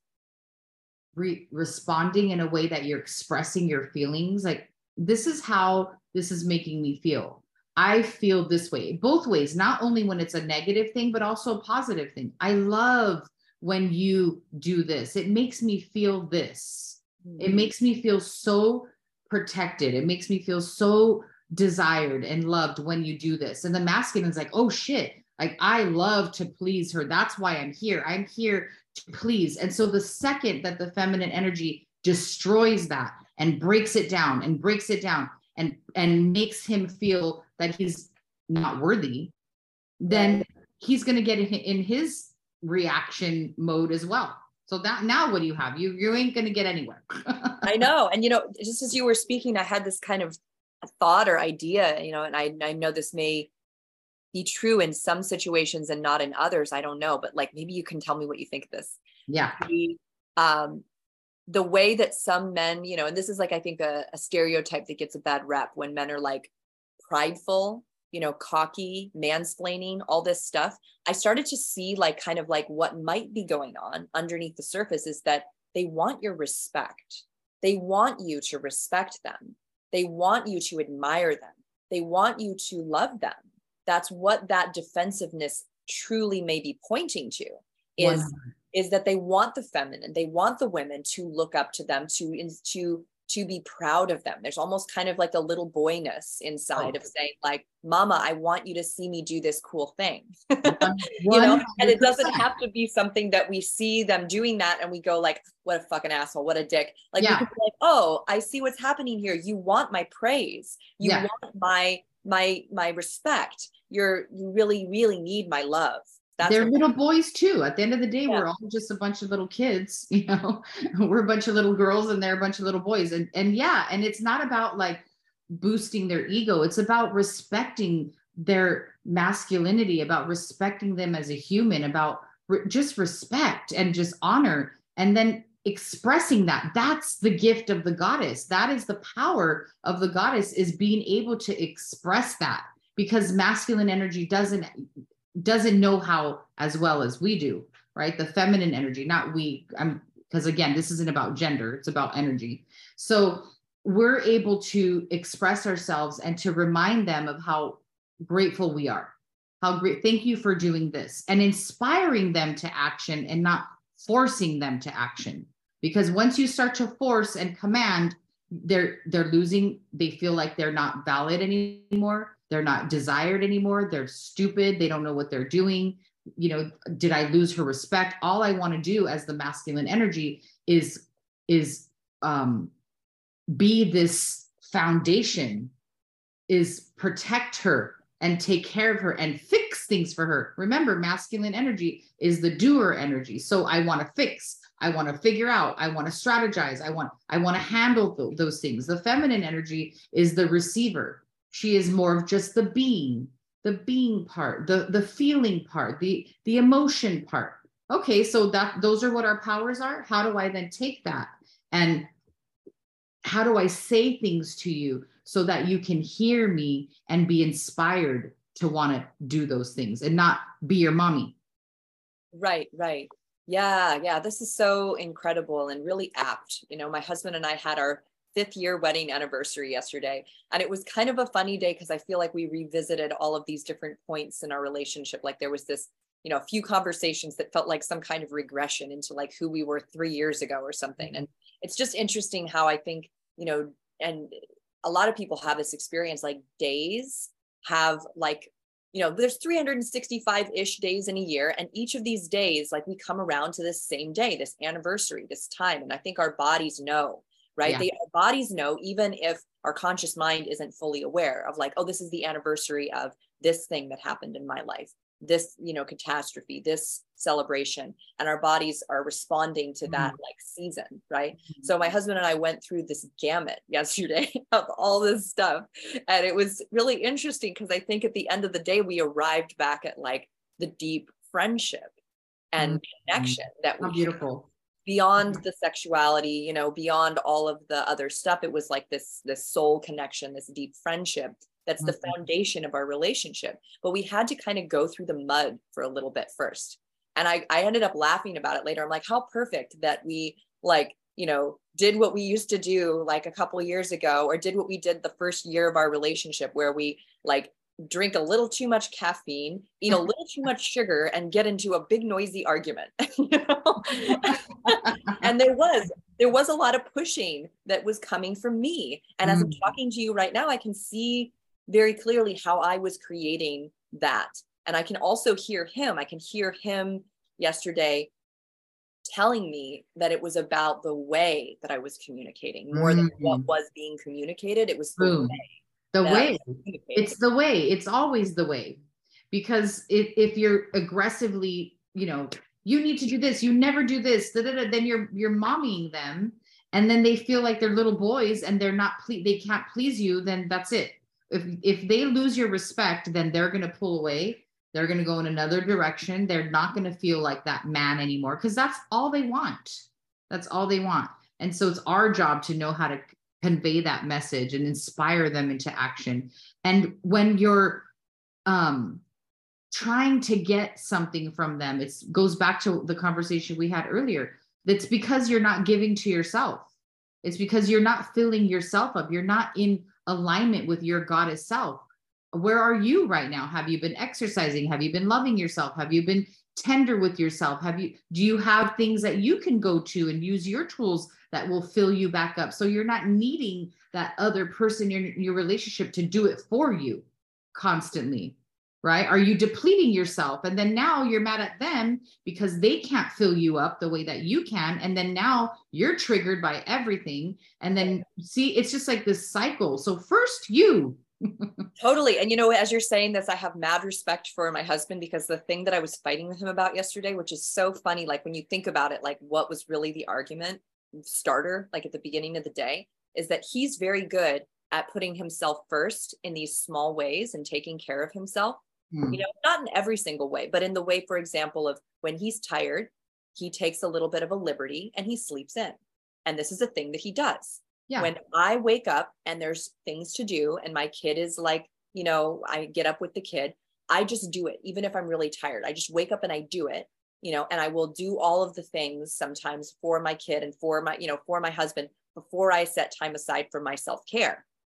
re- responding in a way that you're expressing your feelings, like, this is how this is making me feel. I feel this way, both ways, not only when it's a negative thing, but also a positive thing. I love when you do this. It makes me feel this. It makes me feel so protected. It makes me feel so desired and loved when you do this. And the masculine is like, oh shit, like I love to please her. That's why I'm here. I'm here to please. And so the second that the feminine energy destroys that and breaks it down and breaks it down and, and makes him feel that he's not worthy, then he's going to get in, in his reaction mode as well. So that now what do you have? You you ain't going to get anywhere. I know. And, you know, just as you were speaking, I had this kind of thought or idea, you know, and I, I know this may be true in some situations and not in others. I don't know, but like, maybe you can tell me what you think of this. Yeah. The, um, the way that some men, you know, and this is like, I think a, a stereotype that gets a bad rep when men are like prideful, you know, cocky, mansplaining, all this stuff. I started to see like kind of like what might be going on underneath the surface is that they want your respect. They want you to respect them. They want you to admire them. They want you to love them. That's what that defensiveness truly may be pointing to is, is that they want the feminine, they want the women to look up to them, to, to, to be proud of them. There's almost kind of like a little boyness inside oh. of saying like, mama, I want you to see me do this cool thing, you know, and it doesn't have to be something that we see them doing that and we go like, what a fucking asshole, what a dick. Like, yeah. we can be like, oh, I see what's happening here. You want my praise. You yeah. want my, my, my respect. You're, you really, really need my love. That's They're little boys too. At the end of the day, yeah. we're all just a bunch of little kids, you know, we're a bunch of little girls and they're a bunch of little boys. And, and yeah, and it's not about like boosting their ego. It's about respecting their masculinity, about respecting them as a human, about re- just respect and just honor. And then expressing that. That's the gift of the goddess. That is the power of the goddess, is being able to express that, because masculine energy doesn't doesn't know how as well as we do, right? The feminine energy, not we, I'm, because again, this isn't about gender, it's about energy. So we're able to express ourselves and to remind them of how grateful we are. How great, thank you for doing this, and inspiring them to action and not forcing them to action. Because once you start to force and command, they're they're losing, they feel like they're not valid anymore. They're not desired anymore. They're stupid. They don't know what they're doing. You know, did I lose her respect? All I want to do as the masculine energy is is um be this foundation, is protect her and take care of her and fix things for her. Remember, masculine energy is the doer energy. So I want to fix, I want to figure out, I want to strategize, I want, I want to handle th- those things. The feminine energy is the receiver. She is more of just the being, the being part, the, the feeling part, the, the emotion part. Okay, so that those are what our powers are. How do I then take that and how do I say things to you so that you can hear me and be inspired to want to do those things and not be your mommy? Right, right. Yeah, yeah. This is so incredible and really apt. You know, my husband and I had our fifth year wedding anniversary yesterday, and it was kind of a funny day because I feel like we revisited all of these different points in our relationship. Like there was this, you know, a few conversations that felt like some kind of regression into like who we were three years ago or something. And it's just interesting how I think, you know, and a lot of people have this experience, like days have like, you know, there's three hundred sixty-five ish days in a year. And each of these days, like we come around to this same day, this anniversary, this time. And I think our bodies know, right? Yeah. They, our bodies know, even if our conscious mind isn't fully aware of like, oh, this is the anniversary of this thing that happened in my life, this, you know, catastrophe, this celebration, and our bodies are responding to that mm-hmm. like season, right? Mm-hmm. So my husband and I went through this gamut yesterday of all this stuff, and it was really interesting because I think at the end of the day we arrived back at like the deep friendship and mm-hmm. connection that we How beautiful. Beyond the sexuality, you know, beyond all of the other stuff. It was like this this soul connection, this deep friendship. That's the foundation of our relationship. But we had to kind of go through the mud for a little bit first. And I, I ended up laughing about it later. I'm like, how perfect that we like, you know, did what we used to do like a couple of years ago, or did what we did the first year of our relationship, where we like drink a little too much caffeine, eat a little too much sugar, and get into a big noisy argument. You know? And there was, there was a lot of pushing that was coming from me. And as I'm talking to you right now, I can see very clearly how I was creating that. And I can also hear him. I can hear him yesterday telling me that it was about the way that I was communicating more mm-hmm. than what was being communicated. It was the Boom. way. The way. It's the way. It's always the way. Because if, if you're aggressively, you know, you need to do this, you never do this, da, da, da, then you're you're mommying them. And then they feel like they're little boys and they're not, ple- they can't please you, then that's it. If if they lose your respect, then they're going to pull away. They're going to go in another direction. They're not going to feel like that man anymore, because that's all they want. That's all they want. And so it's our job to know how to convey that message and inspire them into action. And when you're um, trying to get something from them, it goes back to the conversation we had earlier. That's because you're not giving to yourself. It's because you're not filling yourself up. You're not in alignment with your goddess self. Where are you right now? Have you been exercising? Have you been loving yourself? Have you been tender with yourself? Have you, do you have things that you can go to and use your tools that will fill you back up? So you're not needing that other person in your relationship to do it for you constantly, right? Are you depleting yourself? And then now you're mad at them because they can't fill you up the way that you can. And then now you're triggered by everything. And then see, it's just like this cycle. So first you. Totally. And you know, as you're saying this, I have mad respect for my husband, because the thing that I was fighting with him about yesterday, which is so funny, like when you think about it, like what was really the argument starter, like at the beginning of the day, is that he's very good at putting himself first in these small ways and taking care of himself. Mm. You know, not in every single way, but in the way, for example, of when he's tired, he takes a little bit of a liberty and he sleeps in. And this is a thing that he does. Yeah. When I wake up and there's things to do and my kid is like, you know, I get up with the kid, I just do it. Even if I'm really tired, I just wake up and I do it, you know, and I will do all of the things sometimes for my kid and for my, you know, for my husband before I set time aside for my self-care.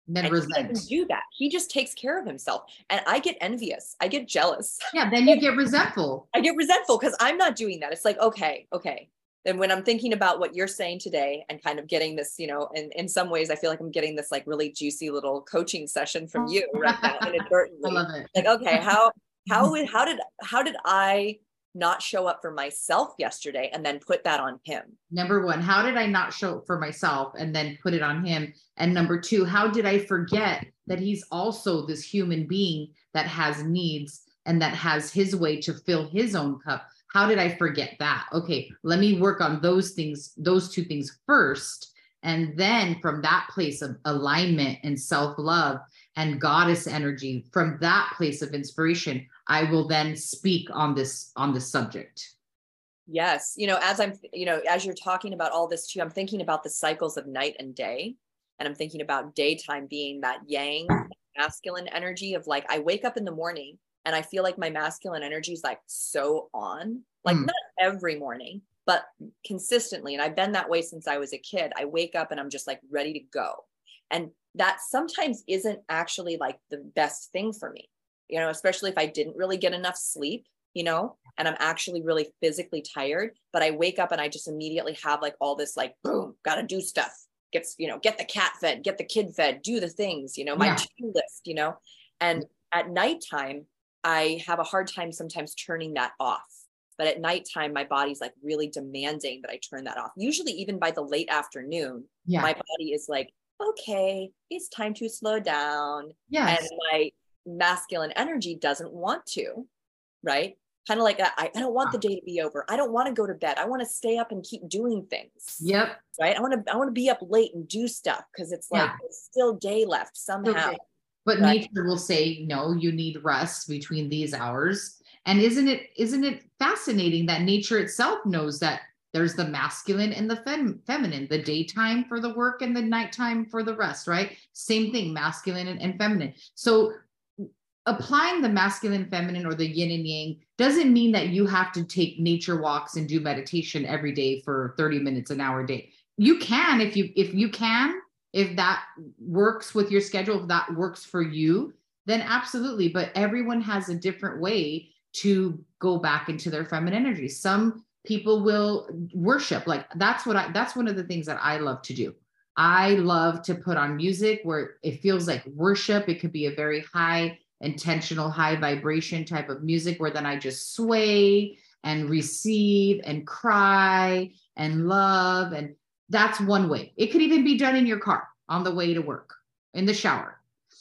Then and resent. he doesn't do that. He just takes care of himself. And I get envious. I get jealous. Yeah. Then you get resentful. I get resentful because I'm not doing that. It's like, okay, okay. Then when I'm thinking about what you're saying today and kind of getting this, you know, and in some ways I feel like I'm getting this like really juicy little coaching session from you right now inadvertently. I love it. Like, okay, how, how, how did, how did I not show up for myself yesterday and then put that on him? Number one, how did I not show up for myself and then put it on him? And number two, how did I forget that he's also this human being that has needs and that has his way to fill his own cup? How did I forget that? Okay, let me work on those things, those two things first. And then from that place of alignment and self-love and goddess energy, from that place of inspiration, I will then speak on this, on this subject. Yes. You know, as I'm, you know, as you're talking about all this too, I'm thinking about the cycles of night and day. And I'm thinking about daytime being that yang masculine energy of like, I wake up in the morning and I feel like my masculine energy is like so on, like mm. not every morning, but consistently. And I've been that way since I was a kid. I wake up and I'm just like ready to go. And that sometimes isn't actually like the best thing for me, you know, especially if I didn't really get enough sleep, you know, and I'm actually really physically tired, but I wake up and I just immediately have like all this, like, boom, got to do stuff, gets, you know, get the cat fed, get the kid fed, do the things, you know, my yeah. to-do list, you know, and at nighttime, I have a hard time sometimes turning that off. But at nighttime, my body's like really demanding that I turn that off. Usually even by the late afternoon, yeah. my body is like, okay, it's time to slow down. Yes. And my masculine energy doesn't want to, right? Kind of like, I, I don't want the day to be over. I don't want to go to bed. I want to stay up and keep doing things. Yep. Right. I want to, I want to be up late and do stuff because it's like, yeah. there's still day left somehow. Okay. But right? Nature will say, no, you need rest between these hours. And isn't it, isn't it fascinating that nature itself knows that there's the masculine and the fem- feminine, the daytime for the work and the nighttime for the rest, right? Same thing, masculine and, and feminine. So applying the masculine, feminine, or the yin and yang doesn't mean that you have to take nature walks and do meditation every day for thirty minutes, an hour a day. You can, if you, if you can, if that works with your schedule, if that works for you, then absolutely. But everyone has a different way to go back into their feminine energy. Some people will worship. Like that's what I, that's one of the things that I love to do. I love to put on music where it feels like worship. It could be a very high intentional, high vibration type of music where then I just sway and receive and cry and love. And that's one way. It could even be done in your car on the way to work, in the shower.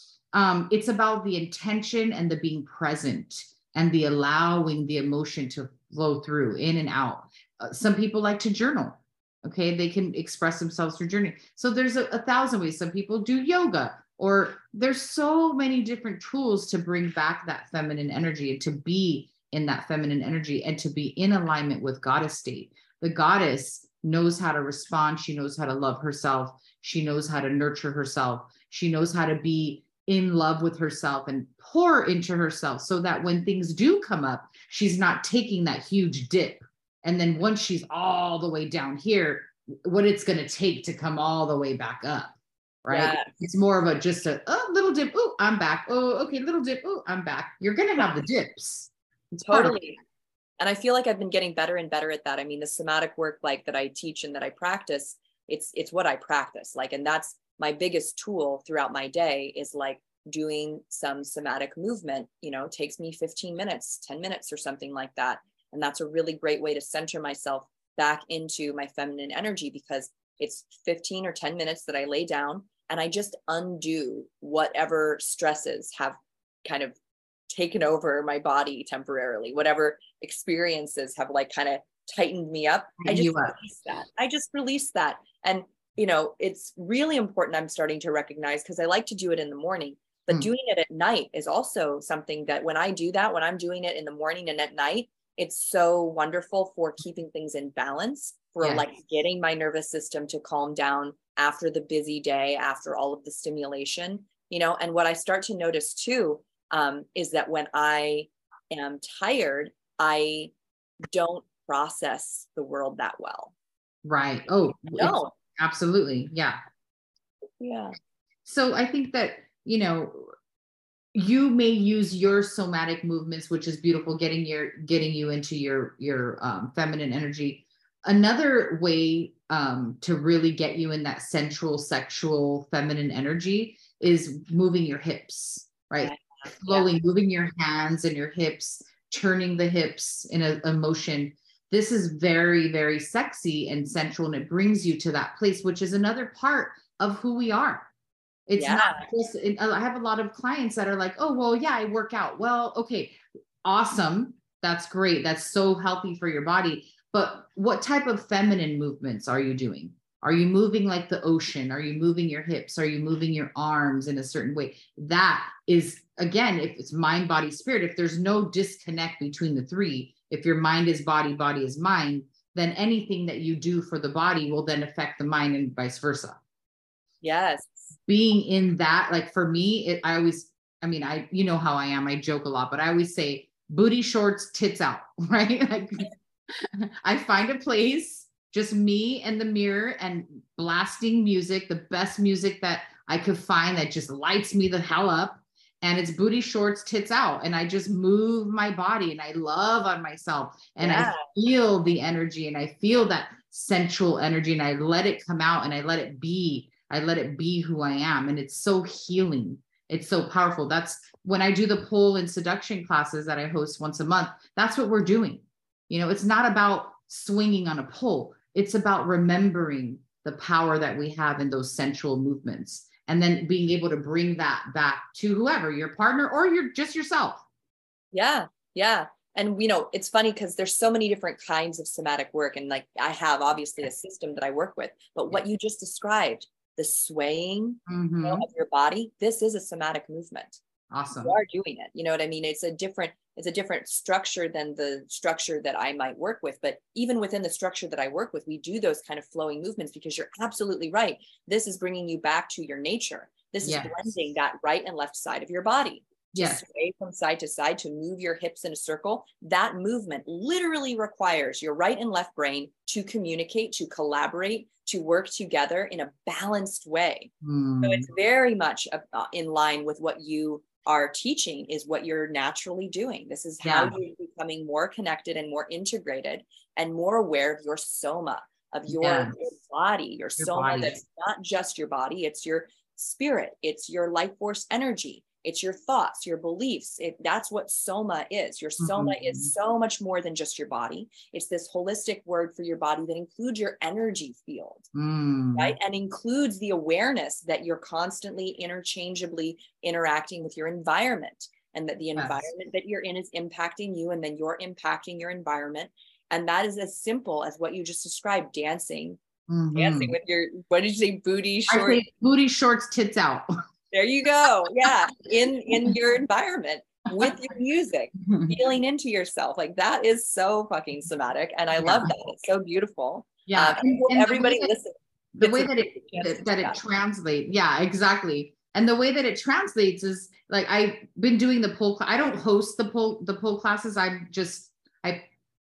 Um, it's about the intention and the being present and the allowing the emotion to flow through in and out. Uh, some people like to journal. Okay. They can express themselves through journaling. So there's a, a thousand ways. Some people do yoga, or there's so many different tools to bring back that feminine energy and to be in that feminine energy and to be in alignment with goddess state. The goddess knows how to respond. She knows how to love herself. She knows how to nurture herself. She knows how to be in love with herself and pour into herself so that when things do come up, she's not taking that huge dip. And then once she's all the way down here, what it's going to take to come all the way back up, right? Yeah. It's more of a, just a oh, little dip. Oh, I'm back. Oh, okay. Little dip. Oh, I'm back. You're going to have the dips. It's totally. And I feel like I've been getting better and better at that. I mean, the somatic work like that I teach and that I practice, it's, it's what I practice. Like, and that's my biggest tool throughout my day is like doing some somatic movement, you know, takes me fifteen minutes, ten minutes or something like that. And that's a really great way to center myself back into my feminine energy because it's fifteen or ten minutes that I lay down and I just undo whatever stresses have kind of taken over my body temporarily, whatever experiences have like kind of tightened me up. I just release that. I just release that. And, you know, it's really important. I'm starting to recognize because I like to do it in the morning, but mm. doing it at night is also something that when I do that, when I'm doing it in the morning and at night, it's so wonderful for keeping things in balance, for yes. like getting my nervous system to calm down after the busy day, after all of the stimulation, you know. And what I start to notice too, um, is that when I am tired, I don't process the world that well. Right. Oh, no. Absolutely. Yeah. Yeah. So I think that, you know, you may use your somatic movements, which is beautiful, getting your getting you into your your um, feminine energy. Another way um, to really get you in that sensual, sexual, feminine energy is moving your hips, right? Yeah. Slowly yeah. moving your hands and your hips, turning the hips in a, a motion. This is very, very sexy and sensual, and it brings you to that place, which is another part of who we are. It's yeah. not just, it, I have a lot of clients that are like, oh, well, yeah, I work out. Well, okay, awesome. That's great. That's so healthy for your body. But what type of feminine movements are you doing? Are you moving like the ocean? Are you moving your hips? Are you moving your arms in a certain way? That is, again, if it's mind, body, spirit, if there's no disconnect between the three, if your mind is body, body is mind, then anything that you do for the body will then affect the mind and vice versa. Yes. Being in that, like for me, it, I always, I mean, I, you know how I am, I joke a lot, but I always say booty shorts, tits out, right? Like I find a place, just me and the mirror and blasting music, the best music that I could find that just lights me the hell up. And it's booty shorts, tits out. And I just move my body and I love on myself and yeah. I feel the energy and I feel that sensual energy and I let it come out and I let it be. I let it be who I am. And it's so healing. It's so powerful. That's when I do the pole and seduction classes that I host once a month. That's what we're doing. You know, it's not about swinging on a pole. It's about remembering the power that we have in those sensual movements and then being able to bring that back to whoever, your partner or you're just yourself. Yeah. Yeah. And, you know, it's funny because there's so many different kinds of somatic work. And like, I have obviously a system that I work with, but what you just described, the swaying mm-hmm. you know, of your body, this is a somatic movement. Awesome. You are doing it. You know what I mean? It's a different, it's a different structure than the structure that I might work with. But even within the structure that I work with, we do those kind of flowing movements because you're absolutely right. This is bringing you back to your nature. This yes. is blending that right and left side of your body. To yes. sway from side to side, to move your hips in a circle. That movement literally requires your right and left brain to communicate, to collaborate, to work together in a balanced way. Mm. So it's very much uh, in line with what you are teaching is what you're naturally doing. This is how yeah. you're becoming more connected and more integrated and more aware of your soma, of your, yes. your body, your, your soma. Body. That's not just your body, it's your spirit, it's your life force energy. It's your thoughts, your beliefs. It, that's what soma is. Your soma mm-hmm. is so much more than just your body. It's this holistic word for your body that includes your energy field, mm. right? And includes the awareness that you're constantly interchangeably interacting with your environment and that the yes. environment that you're in is impacting you and then you're impacting your environment. And that is as simple as what you just described, dancing, mm-hmm. dancing with your, what did you say, booty shorts? I say booty shorts, tits out. There you go. Yeah. In, in your environment with your music, feeling into yourself. Like that is so fucking somatic. And I yeah. love that. It's so beautiful. Yeah. Um, and and everybody the listen. The way that it, that, that it translates. Yeah, exactly. And the way that it translates is like, I've been doing the pole. I don't host the pole, the pole classes. I just, I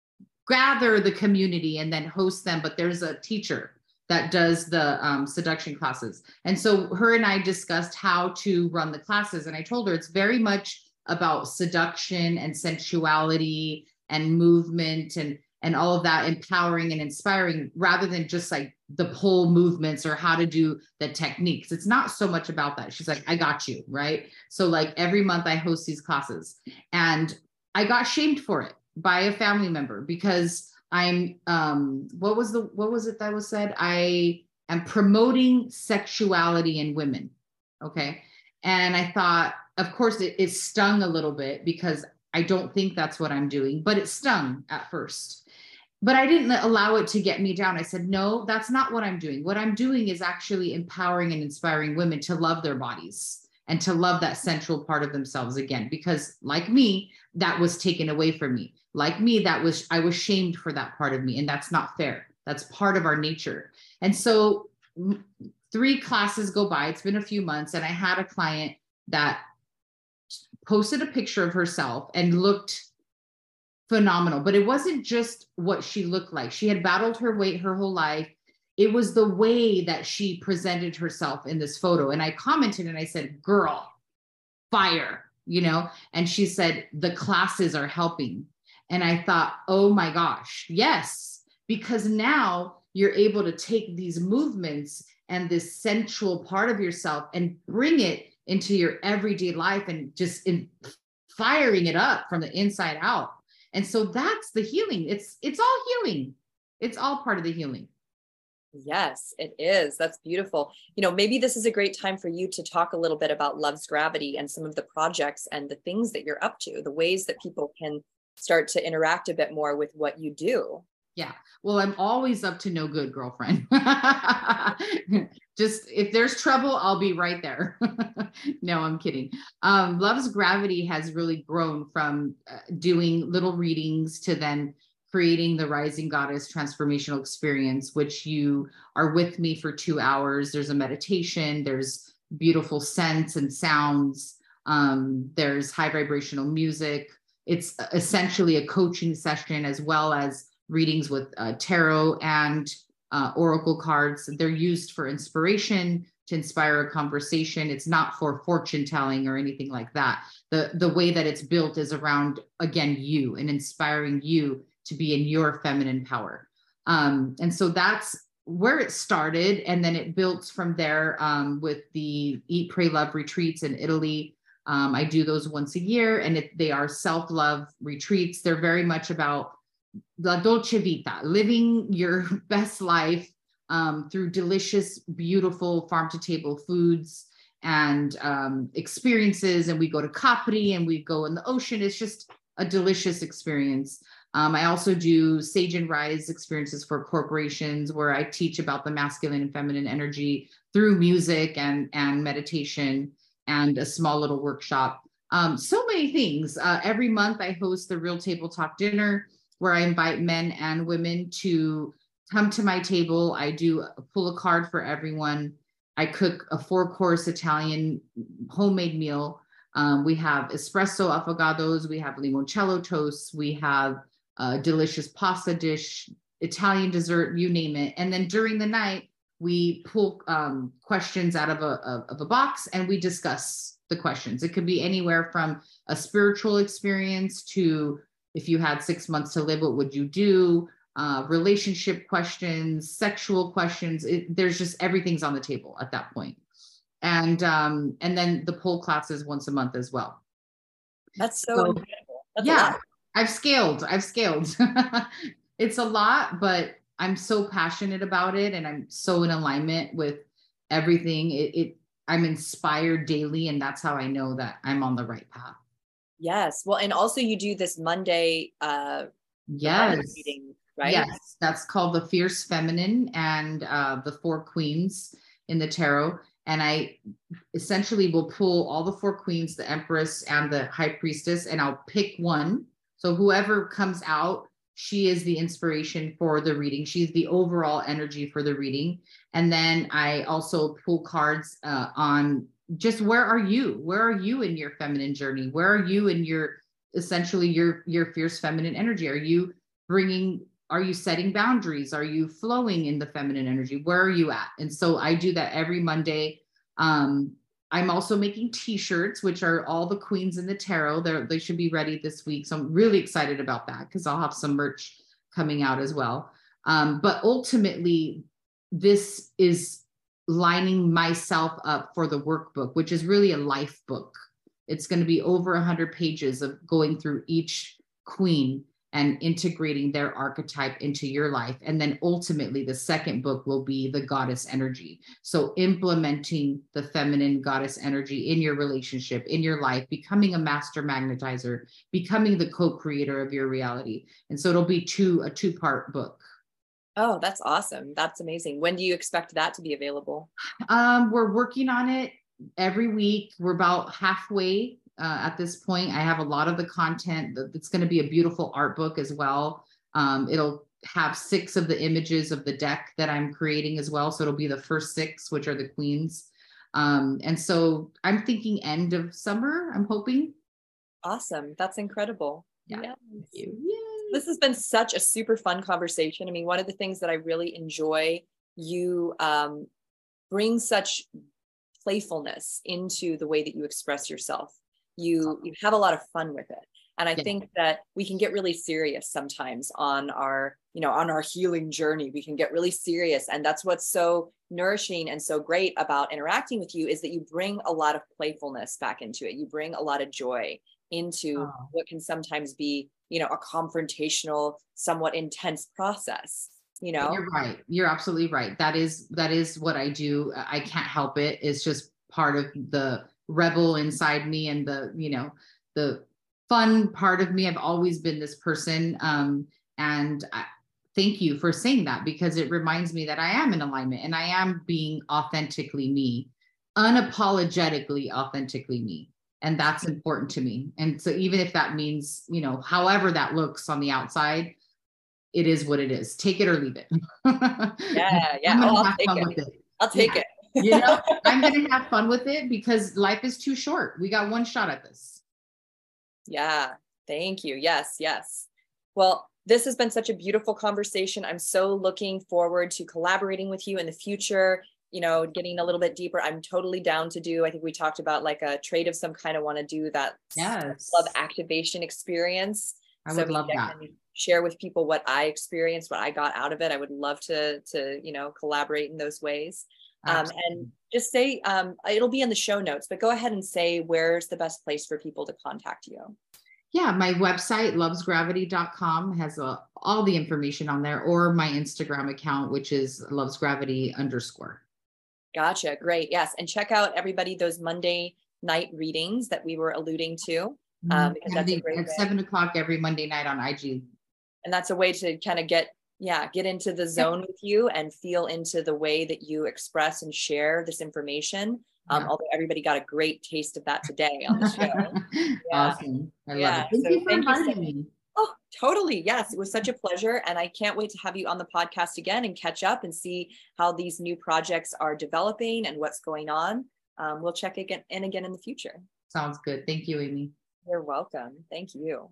gather the community and then host them. But there's a teacher that does the um, seduction classes. And so her and I discussed how to run the classes. And I told her it's very much about seduction and sensuality and movement and, and all of that, empowering and inspiring, rather than just like the pole movements or how to do the techniques. It's not so much about that. She's like, I got you, right? So like every month I host these classes and I got shamed for it by a family member because I'm, um, what was the, what was it that was said? I am promoting sexuality in women. Okay. And I thought, of course it, it stung a little bit because I don't think that's what I'm doing, but it stung at first, but I didn't allow it to get me down. I said, no, that's not what I'm doing. What I'm doing is actually empowering and inspiring women to love their bodies and to love that central part of themselves again, because like me, that was taken away from me. Like me, that was, I was shamed for that part of me. And that's not fair. That's part of our nature. And so three classes go by, it's been a few months. And I had a client that posted a picture of herself and looked phenomenal, but it wasn't just what she looked like. She had battled her weight her whole life. it was the way that she presented herself in this photo. And I commented and I said, girl, fire, you know? And she said, the classes are helping. And I thought, oh my gosh, yes, because now you're able to take these movements and this sensual part of yourself and bring it into your everyday life and just in firing it up from the inside out. And so that's the healing. It's, it's all healing. It's all part of the healing. Yes, it is. That's beautiful. You know, maybe this is a great time for you to talk a little bit about Love's Gravity and some of the projects and the things that you're up to, the ways that people can start to interact a bit more with what you do. Yeah. Well, I'm always up to no good, girlfriend. Just if there's trouble, I'll be right there. No, I'm kidding. Um, Love's Gravity has really grown from uh, doing little readings to then creating the Rising Goddess Transformational Experience, which you are with me for two hours. There's a meditation, there's beautiful scents and sounds. Um, there's high vibrational music. It's essentially a coaching session as well as readings with uh, tarot and uh, oracle cards. They're used for inspiration, to inspire a conversation. It's not for fortune telling or anything like that. The, the way that it's built is around, again, you and inspiring you to be in your feminine power. Um, and so that's where it started. And then it built from there um, with the Eat, Pray, Love retreats in Italy. Um, I do those once a year, and it, they are self-love retreats. They're very much about la dolce vita, living your best life um, through delicious, beautiful farm to table foods and um, experiences. And we go to Capri and we go in the ocean. It's just a delicious experience. Um, I also do Sage and Rise experiences for corporations where I teach about the masculine and feminine energy through music and, and meditation and a small little workshop. Um, so many things. Uh, every month I host the Real Table Talk Dinner where I invite men and women to come to my table. I do pull a card for everyone. I cook a four-course Italian homemade meal. Um, we have espresso affogatos, we have limoncello toasts, we have a delicious pasta dish, Italian dessert, you name it. And then during the night, we pull um, questions out of a, of a box and we discuss the questions. It could be anywhere from a spiritual experience to if you had six months to live, what would you do? Uh, relationship questions, sexual questions. It, there's just everything's on the table at that point. And um, and then the pole classes once a month as well. That's so, so incredible. That's yeah, I've scaled. I've scaled. It's a lot, but I'm so passionate about it, and I'm so in alignment with everything. It, it I'm inspired daily, and that's how I know that I'm on the right path. Yes. Well, and also you do this Monday uh yes meeting, right? Yes, that's called the Fierce Feminine and uh the Four Queens in the tarot. And I essentially will pull all the four queens, the Empress and the High Priestess, and I'll pick one. So whoever comes out, she is the inspiration for the reading. She's the overall energy for the reading. And then I also pull cards uh, on just where are you? Where are you in your feminine journey? Where are you in your, essentially your, your fierce feminine energy? Are you bringing, are you setting boundaries? Are you flowing in the feminine energy? Where are you at? And so I do that every Monday. Um, I'm also making t-shirts, which are all the queens in the tarot. They're, they should be ready this week. So I'm really excited about that because I'll have some merch coming out as well. Um, but ultimately, this is lining myself up for the workbook, which is really a life book. It's going to be over one hundred pages of going through each queen and integrating their archetype into your life. And then ultimately the second book will be the goddess energy. So implementing the feminine goddess energy in your relationship, in your life, becoming a master magnetizer, becoming the co-creator of your reality. And so it'll be two, a two-part book. Oh, that's awesome. That's amazing. When do you expect that to be available? Um, we're working on it every week. We're about halfway uh, at this point. I have a lot of the content. It's going to be a beautiful art book as well. Um, it'll have six of the images of the deck that I'm creating as well. So it'll be the first six, which are the queens. Um, and so I'm thinking end of summer, I'm hoping. Awesome. That's incredible. Yeah. Yes. Thank you. Yay. This has been such a super fun conversation. I mean, one of the things that I really enjoy you um, bring such playfulness into the way that you express yourself. You, you have a lot of fun with it. And I yeah. think that we can get really serious sometimes on our, you know, on our healing journey. We can get really serious. And that's what's so nourishing and so great about interacting with you, is that you bring a lot of playfulness back into it. You bring a lot of joy into oh. what can sometimes be, you know, a confrontational, somewhat intense process. You know, you're right. You're absolutely right. That is, that is what I do. I can't help it. It's just part of the rebel inside me, and the, you know, the fun part of me. I've always been this person. Um, and I, thank you for saying that, because it reminds me that I am in alignment and I am being authentically me, unapologetically authentically me. And that's important to me. And so even if that means, you know, however that looks on the outside, it is what it is. Take it or leave it. Yeah, yeah. Oh, I'll, take it. It. I'll take yeah. it. You know, I'm going to have fun with it, because life is too short. We got one shot at this. Yeah. Thank you. Yes. Yes. Well, this has been such a beautiful conversation. I'm so looking forward to collaborating with you in the future, you know, getting a little bit deeper. I'm totally down to do, I think we talked about like a trade of some kind. I want to do that yes. love activation experience. I would so love that. Share with people what I experienced, what I got out of it. I would love to, to, you know, collaborate in those ways. Um, and just say, um, it'll be in the show notes, but go ahead and say, where's the best place for people to contact you? Yeah, my website, loves gravity dot com, has uh, all the information on there, or my Instagram account, which is lovesgravity underscore. Gotcha. Great. Yes. And check out, everybody, those Monday night readings that we were alluding to. Um, because that's a great at way. seven o'clock every Monday night on I G. And that's a way to kind of get, yeah, get into the zone with you and feel into the way that you express and share this information. Um, yeah. Although everybody got a great taste of that today on the show. Yeah. Awesome. I yeah. love it. Thank so you for thank inviting you so- me. Oh, totally. Yes. It was such a pleasure. And I can't wait to have you on the podcast again and catch up and see how these new projects are developing and what's going on. Um, we'll check again in again in the future. Sounds good. Thank you, Amy. You're welcome. Thank you.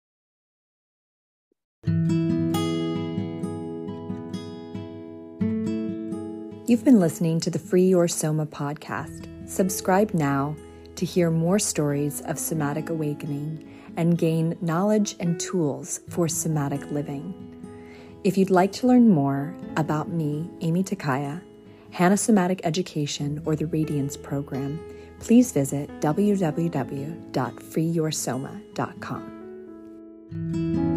You've been listening to the Free Your Soma podcast. Subscribe now to hear more stories of somatic awakening and gain knowledge and tools for somatic living. If you'd like to learn more about me, Amy Takaya, Hana Somatic Education, or the Radiance Program, please visit w w w dot free your soma dot com.